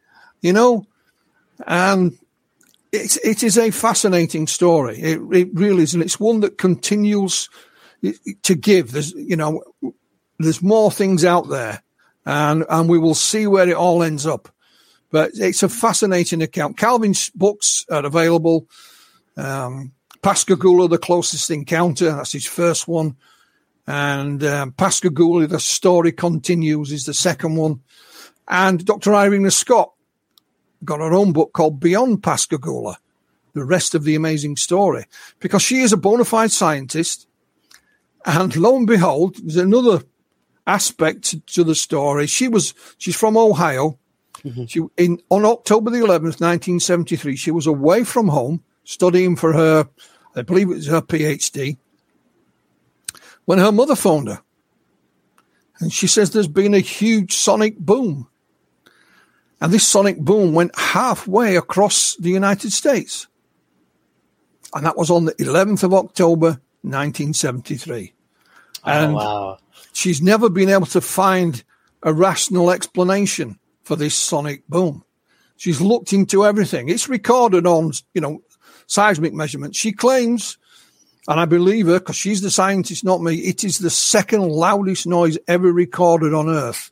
and it is a fascinating story. It really is. And it's one that continues to give. There's more things out there, and we will see where it all ends up. But it's a fascinating account. Calvin's books are available. Pascagoula, The Closest Encounter, that's his first one. And Pascagoula, The Story Continues is the second one. And Dr. Irina Scott got her own book called Beyond Pascagoula, The Rest of the Amazing Story, because she is a bona fide scientist. And lo and behold, there's another aspect to the story. She's from Ohio. Mm-hmm. On October the 11th, 1973, she was away from home studying for her, I believe it was her PhD, when her mother phoned her. And she says there's been a huge sonic boom. And this sonic boom went halfway across the United States. And that was on the 11th of October, 1973. And she's never been able to find a rational explanation for this sonic boom. She's looked into everything. It's recorded on, seismic measurements. She claims, and I believe her because she's the scientist, not me, it is the second loudest noise ever recorded on Earth.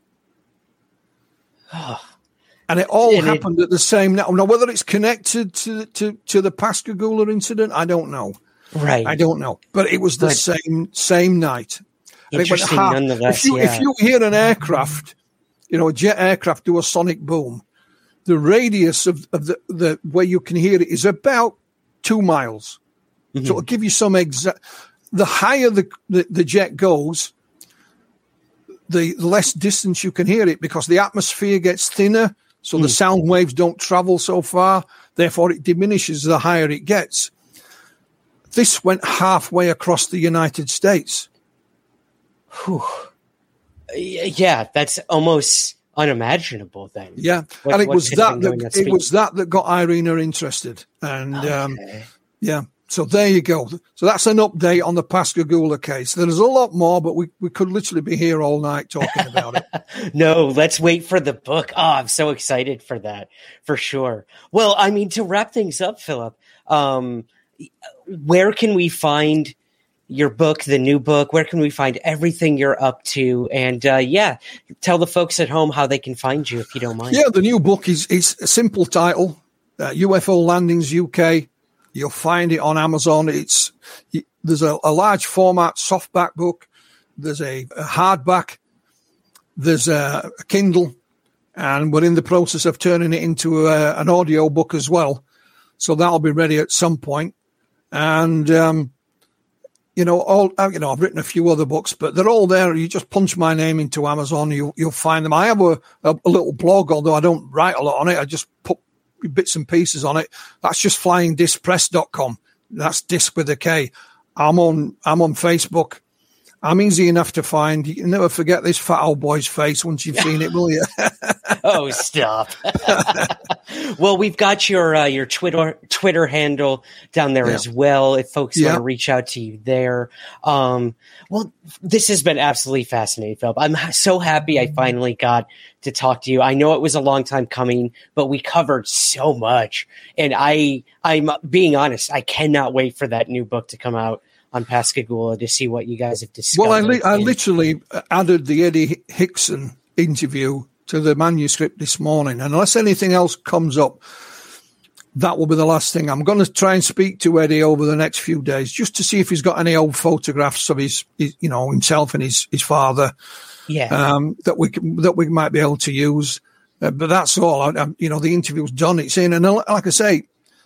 And it all happened at the same now. Now, whether it's connected to the Pascagoula incident, I don't know. Right. I don't know. But it was the same night. Interesting nonetheless. If you hear an aircraft, a jet aircraft do a sonic boom, the radius of the where you can hear it is about 2 miles. Mm-hmm. So it'll give you some exact. The higher the jet goes, the less distance you can hear it because the atmosphere gets thinner, so the sound waves don't travel so far. Therefore, it diminishes the higher it gets. This went halfway across the United States. Whew. Yeah, that's almost unimaginable then. Yeah, and it was that got Irina interested. And so there you go. So that's an update on the Pascagoula case. There's a lot more, but we could literally be here all night talking about it. No, let's wait for the book. Oh, I'm so excited for that, for sure. Well, I mean, to wrap things up, Philip, where can we find your book, the new book? Where can we find everything you're up to? And tell the folks at home how they can find you, if you don't mind. Yeah, the new book is a simple title, UFO Landings UK, You'll find it on Amazon. There's a large format softback book. There's a hardback. There's a Kindle, and we're in the process of turning it into an audio book as well. So that'll be ready at some point. And, I've written a few other books, but they're all there. You just punch my name into Amazon, you'll find them. I have a little blog, although I don't write a lot on it. I just put bits and pieces on it. That's just flyingdiscpress.com. That's disc with a K. I'm on Facebook. I'm easy enough to find. You can never forget this fat old boy's face once you've seen it, will you? Oh, stop. Well, we've got your Twitter handle down there as well, if folks want to reach out to you there. Well, this has been absolutely fascinating, Philip. I'm so happy I finally got to talk to you. I know it was a long time coming, but we covered so much. And I'm being honest, I cannot wait for that new book to come out on Pascagoula to see what you guys have discovered. Well, I literally added the Eddie Hickson interview to the manuscript this morning. And unless anything else comes up, that will be the last thing. I'm going to try and speak to Eddie over the next few days just to see if he's got any old photographs of his himself and his father. That we might be able to use. But that's all. The interview's done. It's in. And like I say,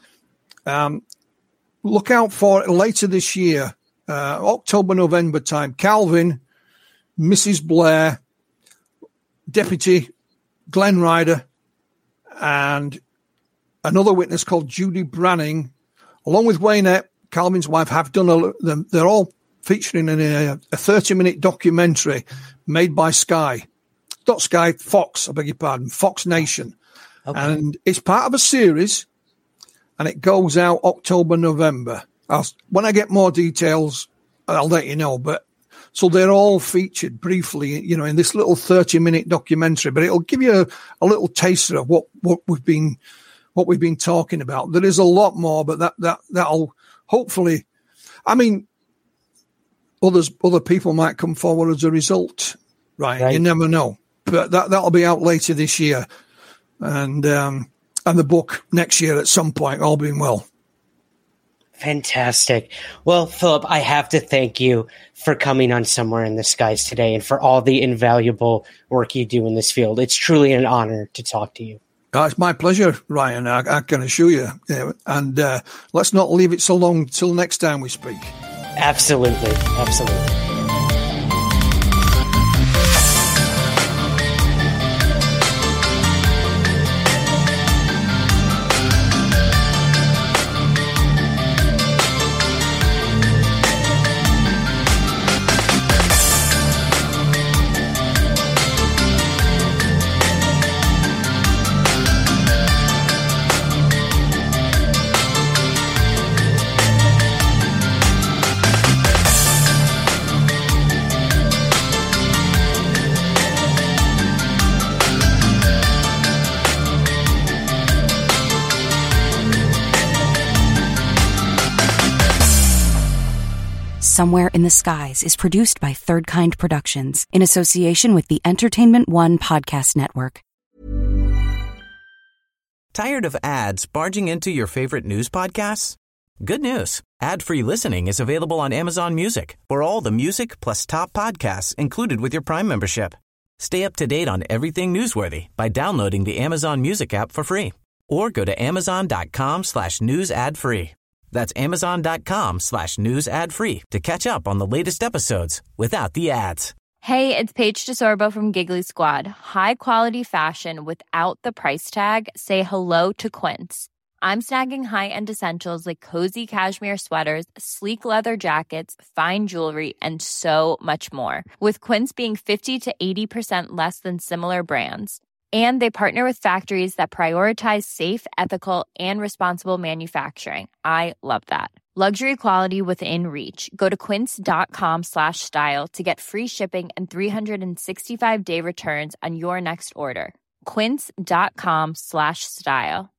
look out for it later this year, October, November time. Calvin, Mrs. Blair, Deputy Glenn Ryder, and another witness called Judy Branning, along with Waynette, Calvin's wife, have done they're all featuring in a 30-minute documentary made by Fox, I beg your pardon, Fox Nation. Okay. And it's part of a series, and it goes out October, November. When I get more details, I'll let you know. But so they're all featured briefly, in this little 30-minute documentary. But it'll give you a little taster of what we've been talking about. There is a lot more, but that'll hopefully. I mean, other people might come forward as a result, right? You never know. But that'll be out later this year, and the book next year at some point, all being well. Fantastic. Well, Philip, I have to thank you for coming on Somewhere in the Skies today and for all the invaluable work you do in this field. It's truly an honor to talk to you. It's my pleasure, Ryan. I can assure you. And let's not leave it so long till next time we speak. Absolutely. Absolutely. Somewhere in the Skies is produced by Third Kind Productions in association with the Entertainment One Podcast Network. Tired of ads barging into your favorite news podcasts? Good news. Ad-free listening is available on Amazon Music for all the music plus top podcasts included with your Prime membership. Stay up to date on everything newsworthy by downloading the Amazon Music app for free or go to amazon.com/news ad free. That's amazon.com/news ad free to catch up on the latest episodes without the ads. Hey, it's Paige DeSorbo from Giggly Squad. High quality fashion without the price tag. Say hello to Quince. I'm snagging high-end essentials like cozy cashmere sweaters, sleek leather jackets, fine jewelry, and so much more. With Quince being 50 to 80% less than similar brands. And they partner with factories that prioritize safe, ethical, and responsible manufacturing. I love that. Luxury quality within reach. Go to quince.com/style to get free shipping and 365-day returns on your next order. Quince.com/style.